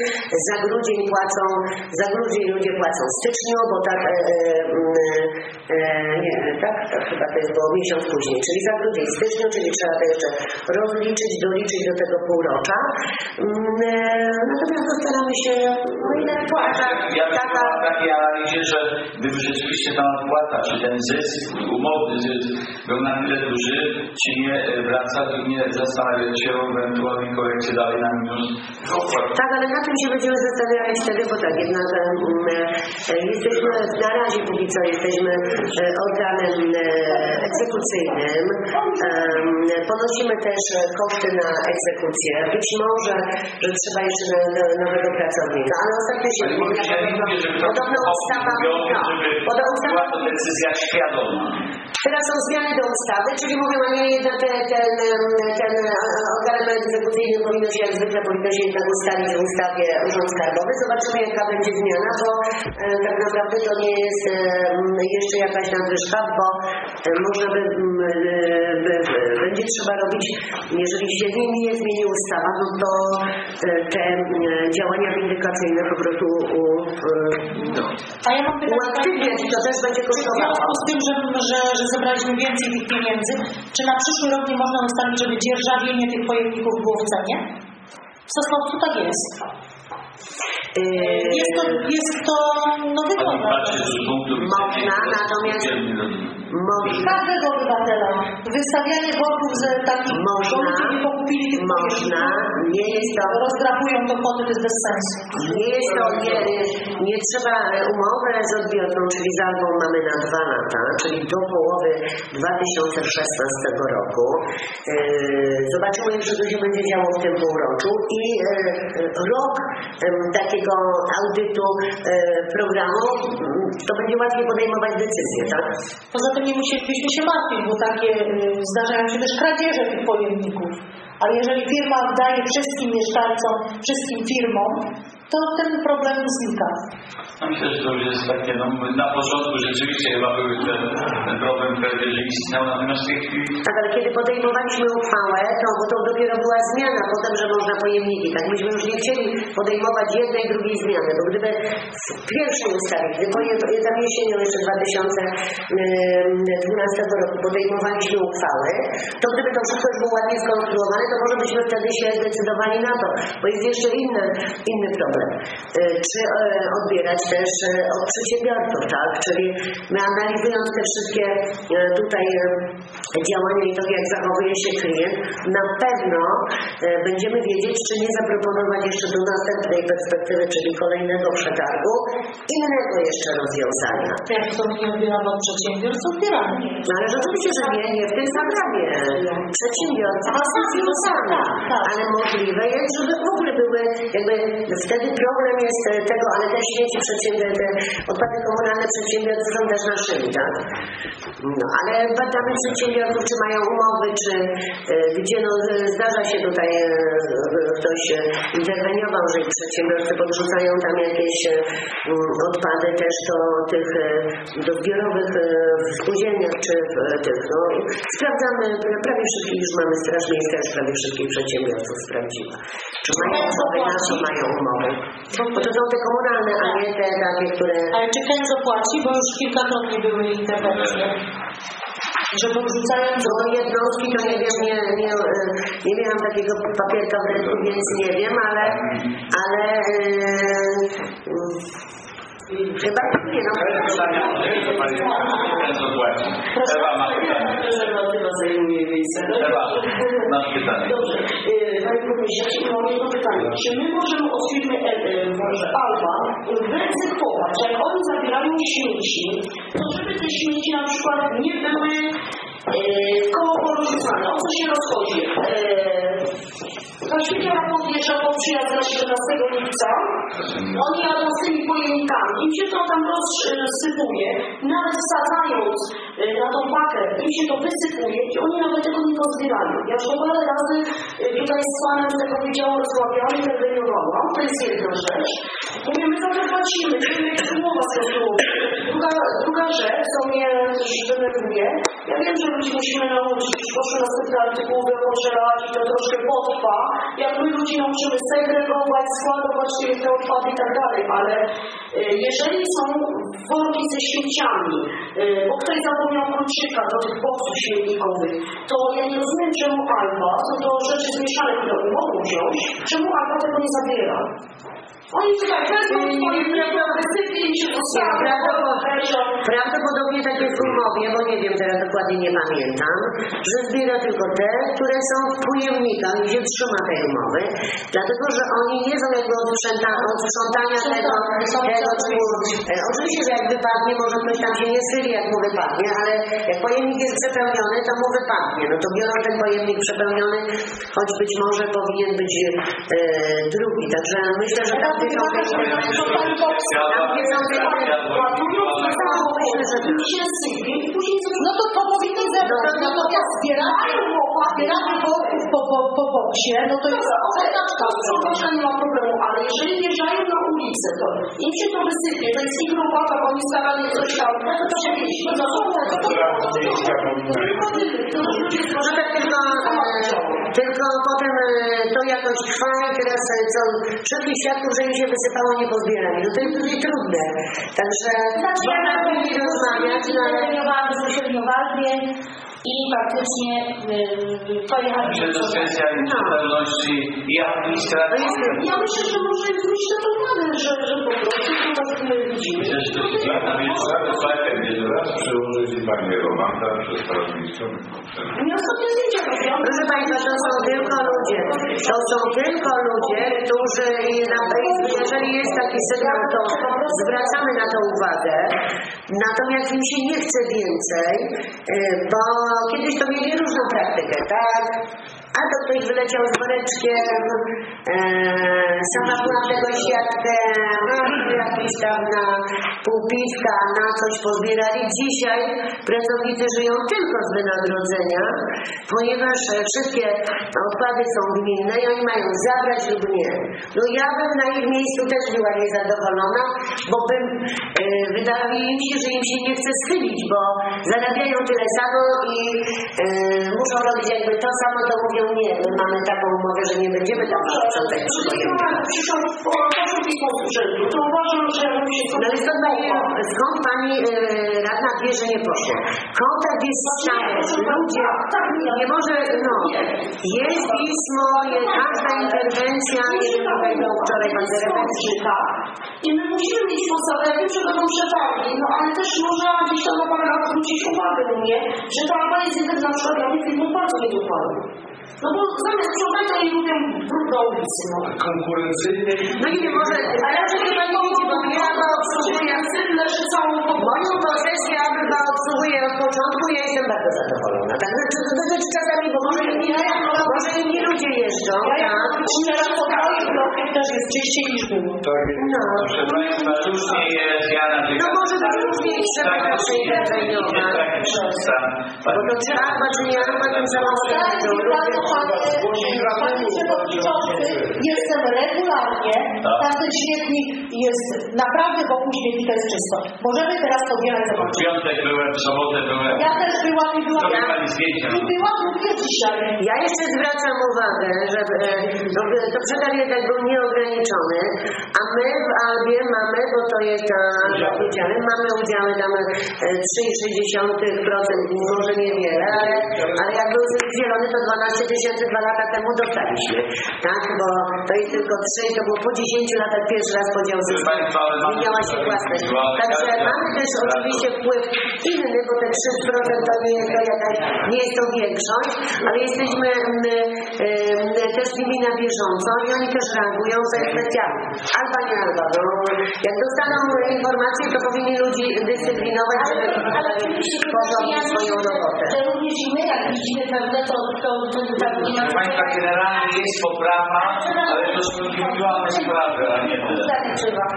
za grudzień płacą, za grudzień ludzie płacą w styczniu, bo tak, e, e, nie, tak, tak chyba to jest było miesiąc później, czyli za grudzień, w styczniu, czyli trzeba to jeszcze rozliczyć, doliczyć do tego półrocza. Natomiast staramy się, no i na płata ja taka... Ja takiej analizie, że gdyby rzeczywiście ta opłata, czy ten zysk, umowny zysk był na tyle duży, czy nie wracać i nie zastanawiać się o ewentualnej korekcie dalej na minus. Tak, ale na tym się będziemy zastanawiać wtedy, bo tak, jednak um, jesteśmy, na razie póki co jesteśmy organem egzekucyjnym, um, ponosimy też koszty na egzekucję, być może, że trzeba jeszcze na, na, nowego pracownika, ale ostatnio się zmienia, podobno ustawa, podobno ustawa, to decyzja świadoma. Teraz są zmiany do ustawy, czyli mówią, a nie jednak ten, ten, ten organ egzekucyjny powinno się, jak zwykle powinno się jednak ustalić w ustawie Urząd Skarbowy. Zobaczymy, jaka będzie zmiana, bo e, tak naprawdę to nie jest e, jeszcze jakaś nadwyżka, bo e, można by, by, by, będzie trzeba robić, jeżeli się nie, nie zmieni ustawa, no to e, te e, działania windykacyjne po prostu u, no, a ja mam pytanie, uaktywniać i to też będzie kosztowało. W związku z tym, że, że, że zebraliśmy więcej tych pieniędzy, czy na przyszły rok nie można ustalić, żeby dzierżawienie tych pojemników było w cenie? W Sosnowcu tak jest. Jest to, jest to no wygląda. Można, natomiast można. Każdego obywatela. Wystawianie worków z takich można, nie pokupili tych można, nie jest to... Rozdrapują to kwoty, to jest bez sensu. Nie jest to, nie, nie trzeba umowę z odbiorcą, czyli z Alwą mamy na dwa lata, czyli do połowy dwa tysiące szesnastego roku. Zobaczymy, co to się będzie działo w tym półroczu i rok takiego audytu programu, to będzie łatwiej podejmować decyzje, tak? Poza tym nie musielibyśmy się martwić, bo takie zdarzają się też kradzieże tych pojemników. A jeżeli firma daje wszystkim mieszkańcom, wszystkim firmom, to ten problem znika. No myślę, że to już jest takie, no na początku rzeczywiście chyba był ten, ten problem, że istniał, natomiast w tej chwili... Tak, ale kiedy podejmowaliśmy uchwałę, to, bo to dopiero była zmiana potem, że można pojemniki, tak? Myśmy już nie chcieli podejmować jednej, drugiej zmiany, bo gdyby w pierwszej ustawie, gdy tam jesienią jeszcze dwa tysiące dwunastego roku podejmowaliśmy uchwały, to gdyby to wszystko już było ładnie skonstruowane, to może byśmy wtedy się zdecydowali na to, bo jest jeszcze inny, inny problem. Czy odbierać też od przedsiębiorców, tak? Czyli my analizując te wszystkie tutaj działania i to, jak zachowuje się klient, na pewno będziemy wiedzieć, czy nie zaproponować jeszcze do następnej perspektywy, czyli kolejnego przetargu, innego jeszcze rozwiązania. Jak to nie odbieramy od przedsiębiorców, odbieramy. No ale rzeczywiście, że nie, nie w tym programie. Przedsiębiorcy rozwiązania, ale możliwe jest, żeby w ogóle były, jakby wtedy problem jest tego, ale te śmieci przedsiębiorcy, odpady komunalne przedsiębiorcy są też naszymi, tak? No, ale badamy przedsiębiorców, czy mają umowy, czy y, gdzie no, zdarza się tutaj y, ktoś y, interweniował, że przedsiębiorcy podrzucają tam jakieś y, odpady też do tych y, do zbiorowych y, w spółdzielniach, czy w y, tych, no sprawdzamy, prawie wszystkich już mamy, Straż Miejska już prawie wszystkich przedsiębiorców sprawdziła. Czy mają umowy, na co mają umowy? Bo to są te komunalne, a nie te takie, które... Ale czy ten zapłaci, bo już kilkakrotnie były interwencje. Że podrzucając do jednostki, to nie wiem, nie, nie, nie miałam takiego papierka w ręku, więc nie wiem, ale ale yy, chyba nie, no. Ewa ma pytanie. Ewa, masz pytanie. Dobrze. Panie Burmistrzu, mam jedno pytanie. Czy my możemy od firmy Alba wyegzekwować, jak oni zabierają śmieci, to żeby te śmieci na przykład nie były koło porozrzucane? O co się rozchodzi? Ta śmieciara podjeżdża pod przyjazd na siedemnastego lipca, oni jadą z tymi pojemnikami, im się to tam rozsypuje, nawet wsadzając na tą pakę, im się to wysypuje i oni nawet tego nie pozbierają. Ja już parę razy tutaj z panem tego wydziału rozmawiałam, interweniowałam, to jest jedna rzecz. Mówię, my za to płacimy, wiemy, jak umowa z tym. Druga, druga rzecz, co mnie też denerwuje, Ja wiem, że ludzi musimy nauczyć, już poszły następne artykuły o żelazie, to troszkę potrwa. Jak my ludzi nauczymy segregować, składować te odpady i tak dalej, ale jeżeli są worki ze śmieciami, bo ktoś zapomniał kluczyka do tych boksów śmietnikowych, to ja nie rozumiem, czemu Alba, są to rzeczy zmieszane, które mogą wziąć, czemu Alba tego nie zabiera. Oni tutaj wezmą swoje wysypie i się prawdopodobnie tak jest w umowie, bo nie wiem, teraz dokładnie nie pamiętam, że zbiera tylko te, które są w pojemnikach, gdzie trzyma tej umowy, dlatego, że oni nie są jakby od sprzątania tego, tego typu. Oczywiście, że jak wypadnie, może ktoś tam się nie syli, jak mu wypadnie, ale jak pojemnik jest przepełniony, to mu wypadnie. No to biorą ten pojemnik przepełniony, choć być może powinien być e, drugi. Także myślę, że tam są te no to to powinno zebrać, natomiast zbieranie zbieranie worków po, po, po boksie, no to jest oznacza, nie ma problemu, ale jeżeli wjeżdżają na ulicę, to im się to wysypie, to jest ich robota, bo oni starali coś tam, to to się wieści, to to tylko potem to jakoś trwa i teraz co wszystkich świadków, że im się wysypało, nie pozbierali. No to jest dosyć trudne. Także można z nimi rozmawiać, ale bezpośrednio walcznie i faktycznie yy, pojechać. Myślę, że kwestia nieczytelności i administracji. Ja myślę, że może zwrócić na to uwagę, że, że po prostu to tak my widzimy. Myślę, że to jest jak na wieczór, raz przyłożyli Pani Romanta przez Straż Miejską. Nie ostatnie zdjęcia robią. Proszę Państwa, to są tylko ludzie. To są tylko ludzie, którzy jeżeli jest taki sygnał, to zwracamy na to uwagę. Natomiast im się nie chce więcej, bo kiedyś to mieli różną praktykę, tak? A to ktoś wyleciał z woreczkiem, e, sama była tego siatkę, no, jakieś tam na pół piwka, na coś pozbierali. Dzisiaj pracownicy żyją tylko z wynagrodzenia, ponieważ wszystkie odpady są gminne i oni mają zabrać lub nie. No ja bym na ich miejscu też była niezadowolona, bo bym, e, wydaje mi się, że im się nie chce schylić, bo zarabiają tyle samo i e, muszą robić jakby to samo, to mówią nie, my mamy taką umowę, że nie będziemy tam sprzątać przy to uważam, że no ale skąd pani, skąd pani e, radna wie, że nie poszło? Kontakt jest stały, ludzie, nie może, no, jest pismo, jest każda interwencja, nie wiem, tutaj był wczoraj pan Derepeski. I my musimy mieć podstawę, ja wiem, że będą przetargi, no ale też można gdzieś tam na parę lat zwrócić uwagę do mnie, że ta Alba jest jeden na przykład, ja mówię, no bardzo nie dopadł. No bo zamiast sprzątać, to nie lubię brudno ulicy, no. Konkurencyjnie. No nie wiem, może, a ja że chyba nie widzi, bo ja chyba obsługuję, moją posesję ja chyba obsługuję od początku, ja jestem bardzo zadowolona. Tak, znaczy, to dotyczy czasami, bo może inni, może inni ludzie jeżdżą, tak? Teraz po całej bloku też jest czyściej niż było. No. Proszę Państwa, różnie jest, ja na tych... No może być różnie i trzeba tak się interweniować. Bo to czy Alba, czy nie Alba, ten samochód. Panie Przewodniczący, jestem regularnie, każdy śmietnik jest naprawdę wokół śmietnika jest czysto. Możemy teraz pobierać W zobaczyć. piątek byłem, w sobotę byłem. Ja też byłam i byłam. Zrobię Pani zdjęcia. I byłam również dzisiaj. Ja jeszcze zwracam uwagę, że e, no, to przetarg jednak był nieograniczony, a my w Albie mamy, bo to jest ta udziały, mamy udziały tam trzy przecinek sześć procent, może niewiele, ale, ale jak był zielony, to dwanaście tysięcy dwa lata temu dostaliśmy, tak, bo to jest tylko trzy, to było po dziesięciu latach pierwszy raz podział zysku, zmieniała się własność. Także mamy też oczywiście wpływ inny, bo te trzy procent to nie jest to jakaś, nie jest to większość, ale jesteśmy m, m, też z nimi na bieżąco i oni też reagują za specjalnie. Alba nie alba, no, jak dostaną informacje, to powinni ludzi dyscyplinować, żeby porządnie swoją robotę. Że również i my, jak widzimy pewne, to, to, to, to tak nie ma... Proszę Państwa, generalnie jest poprawa, ale to są indywidualne sprawy, a nie tyle. Tak trzeba.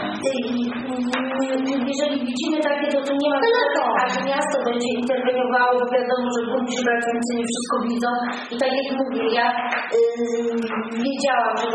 Jeżeli widzimy takie, to, to nie ma tego, a że miasto będzie interweniowało, bo wiadomo, że burmistrz pracownicy nie wszystko widzą. I tak jak mówię, ja yy, wiedziałam, że w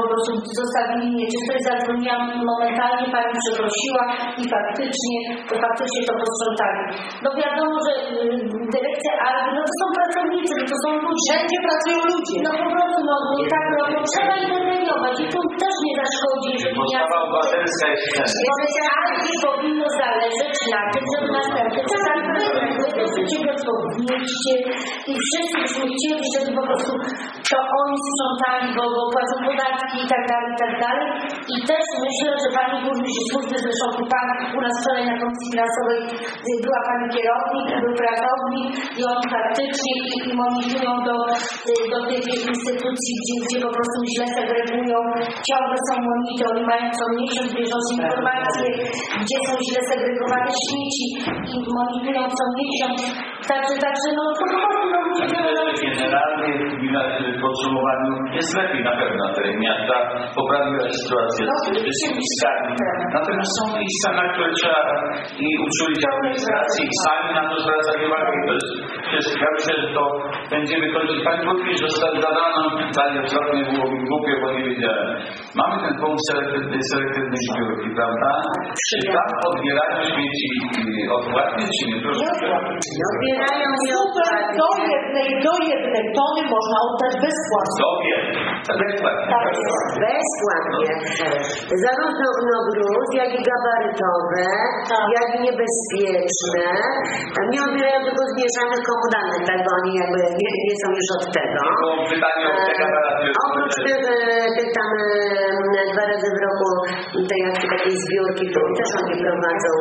po prostu zostawili nieczystość, zadzwoniłam momentalnie, pani przeprosiła i faktycznie, to faktycznie to posprzątali. No wiadomo, że y, dyrekcja Alby, no to są pracownicy, to są ludzie. Wszędzie pracują ludzie. No po prostu, no, no tak, no, no trzeba interweniować i tu też nie zaszkodzi, jeżeli Podstawa obywatelska jest dyrekcja Alby powinno zależeć na tym, żeby następny czas wynegły to przedsiębiorstwo w mieście i wszyscy byśmy chcieli, żeby po prostu to oni sprzątali, bo, bo płacą podatki i tak dalej, i tak dalej. I też myślę, że pani burmistrz służby, zresztą tu pan u nas wczoraj na Komisji Finansowej była pani kierownik, był pracownik i oni faktycznie i, i monitorują do, do tych instytucji, gdzie, gdzie po prostu źle segregują, ciągle są monitory, oni mają co miesiąc bieżące informacje, gdzie są źle segregowane śmieci i monitorują co miesiąc. Także, także no to po prostu no, generalnie w podsumowaniu jest lepiej na pewno na terenie miasta, poprawiła się sytuacja z tymi miejscami. Natomiast są miejsca, na które trzeba i uczulić administracji i sami na to zwracać uwagę. To jest, jest, ja myślę, że to będziemy kończyć. Pani burmistrz zadała nam pytanie, ostatnio było mi głupie, bo nie wiedziałem. Mamy ten punkt selektywnej selektywnej zbiórki, prawda? Czy tam odbierają śmieci odpłatnie, czy nie? Proszę. No odbierają nie Super, do jednej, do jednej tony można oddać bezpłatnie. Do jednej. Tak jest. Bezpłatnie. Zarówno no, gruz, jak i gabarytowe, tak. jak i niebezpieczne. Nie odbierają tylko zmieszanych komunalnych, tak, bo oni jakby nie, nie są już od tego. Pytanie o te gabaraty. Oprócz tych, tych tam dwa razy w roku tej akcji takiej zbiórki, którą też oni prowadzą,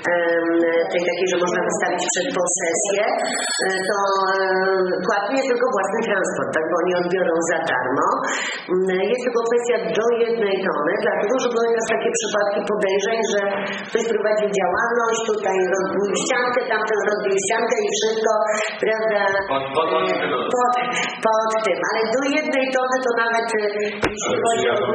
tej takiej, że można wystawić przed posesję, to płatny jest tylko własny transport, tak, bo oni odbiorą za darmo. Jest tylko kwestia do jednej tony, dlatego, że były nas takie przypadki podejrzeń, że ktoś prowadził działalność, tutaj rozbił ściankę, tamten rozbił ściankę i wszystko, prawda, pod, pod, pod, pod tym, ale do jednej tony to nawet jeśli chodzi o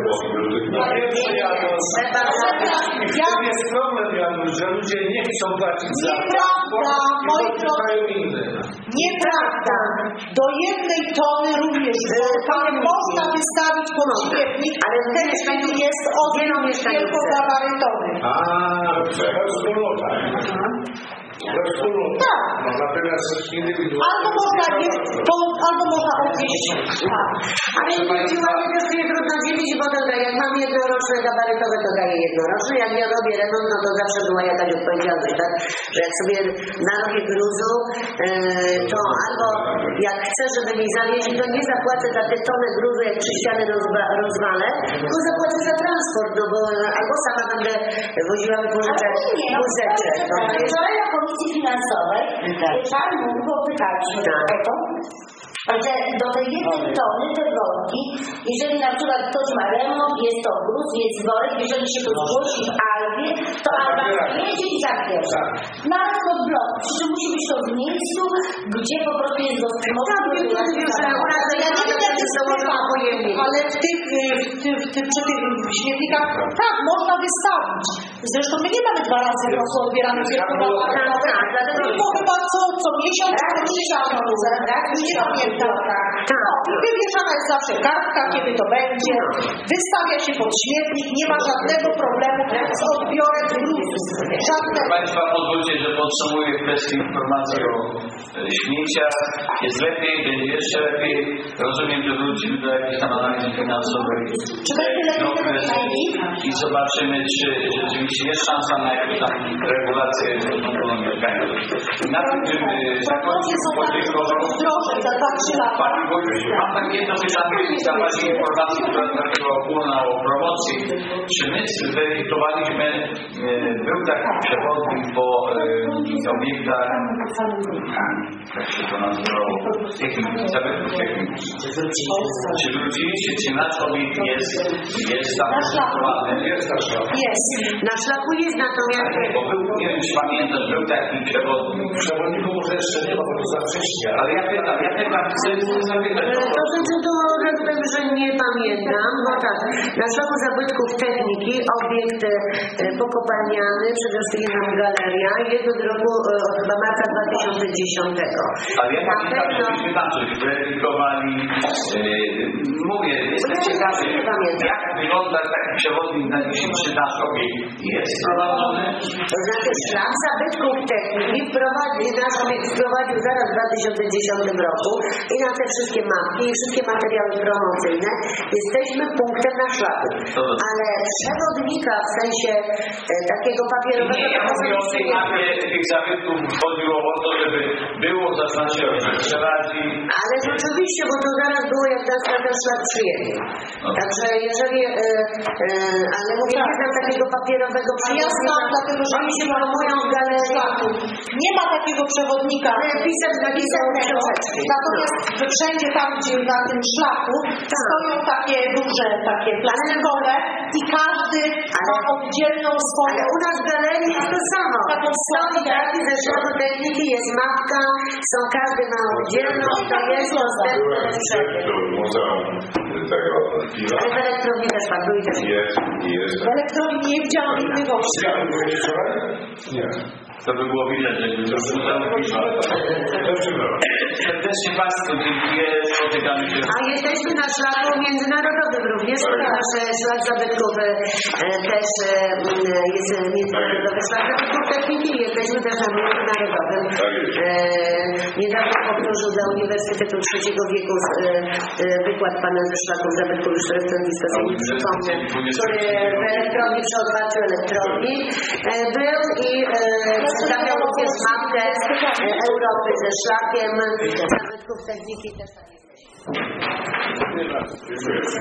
Ja jest problem, Janusz, że ludzie nie chcą płacić za Nieprawda, moi drodzy. Nieprawda. Do jednej tony również pan można wystawić pod śmietnik, ale ten śmietnik jest od wielkogabarytowy. A, to jest wspólnota. To jest wspólnota. Tak. No, natomiast indywidualnie... Albo można jeść, to, albo można odwieźć. Tak. Ale indywidualnie też nie trudno dzielić, bo dobra, jak mam jednoroczne gabarytowe, to daję jednoroczne, jak ja robię remont, no to zawsze była jakaś odpowiedzialność, tak? Że jak sobie narobię gruzu, yy, to albo jak chcę, żeby mi zawieźli, to nie zapłacę za te tony gruzu, jak trzy ściany rozwa- rozwalę, tylko zapłacę za transport, no bo albo sama będę woziła wypożyczać wózeczek. Wczoraj na Komisji Finansowej pan mógł, bo pytaliśmy o to, że do tej jednej tony te worki, jeżeli na przykład ktoś ma remont, jest to gruz, jest worek, jeżeli się to zgłosi w Albie, to Alba jedzie i zabierze. Nawet pod blok, przy czym musi być to w miejscu, gdzie po prostu jest dostępne. Ja nie wiem, jak jest pojemnik, ale w tych, w tych, w tych, przy tych śmietnikach tak, można wystawić. Zresztą my nie mamy dwa razy w roku odbieranych wielkogabarytowych, tylko chyba co, co miesiąc, co miesiąc, nie pamiętam. No, i wywieszana jest zawsze kartka, kiedy to będzie, wystawia się pod śmietnik, nie ma żadnego problemu z odbiorem gruzu. Żadnego. Państwa pozwólcie, że podsumuję kwestię informacji o śmieciach. Jest lepiej, będzie jeszcze lepiej. Rozumiem, że wrócimy do jakiejś tam analizy finansowej. Czy będzie lepiej i zobaczymy, czy rzeczywiście jest szansa na jakąś tam regulację kontrolą mieszkańców. Na tym bym podziękował. Pani Wójciu, mam takie jedno pytanie w zapasie informacji, która trafiła ogólna o promocji. Czy my zweryfikowaliśmy, był taki przewodnik po e, obiektach, jak się to nazywało, technicznych, zabytków technicznych. Czy wróciliście, czy nasz obiekt jest, jest tam przygotowany? Jest na szlaku. Jest. Na szlaku jest, natomiast... Bo był, nie wiem, czy pamiętasz, był taki przewodnik. Przewodniku może jeszcze nie ma, bo to za wcześnie. Ale ja pytam, ja pytam, chcę zapytać. To znaczy, to powiem, że nie pamiętam, bo tak, na szlaku zabytków techniki obiekt e, pokopalniany, przede wszystkim tam galeria, jedno z roku od chyba marca dwa tysiące dziesiątego. Ale ja pamiętam, że myśmy tam coś weryfikowali. Yy, mówię, jestem ciekawy, jak wygląda taki przewodnik na dziesięć trzynaście ogień. Jest prowadzony. To znaczy szlak zabytków techniki wprowadził, nasz obiekt wprowadził zaraz w dwa tysiące dziesiątym roku i na te wszystkie mapki i wszystkie materiały promocyjne jesteśmy punktem na szlaku. Ale przewodnika w sensie e, takiego papierowego... Nie, ja mówię o tej mapie tych zabytków, chodziło o to, żeby było zaznaczone, że przeradzi. Ale rzeczywiście, bo to zaraz było, jak nas na ten szlak przyjęli. Także jeżeli... E, e, ale mówię, nie znam takiego papierowego Ja znam, dlatego że oni się promują w galerii. Nie ma takiego przewodnika. Pisem napisanego. Natomiast wszędzie tam, gdzie na tym szlaku stoją takie duże, takie plastikowe i każdy ma oddzielną swoją... Ale u nas w galerii jest to samo. Stoi taki ze szlaku techniki, jest mapka, są, każdy ma oddzielną, to jest dostępne wszędzie. Muzeum tego piwa. Ale w elektrowni też pan był i też jest. Jest. W elektrowni nie widziałam innych opcji. Nie. To by było widać, jakby to serdecznie Państwu dziękuję, spotykamy się. A jesteśmy na szlaku międzynarodowym również, ponieważ szlak zabytków e, też e, jest międzynarodowy szlak zabytków techniki i jesteśmy też na międzynarodowym. E, niedawno powtórzył dla Uniwersytetu Trzeciego Wieku e, e, wykład pana ze szlaków zabytków już recenzysta, sobie przypomnę, który w elektrowni, przy otwarciu elektrowni e, był i e, przedstawiał również mapkę Europy ze szlakiem zabytków techniki też tak jesteśmy.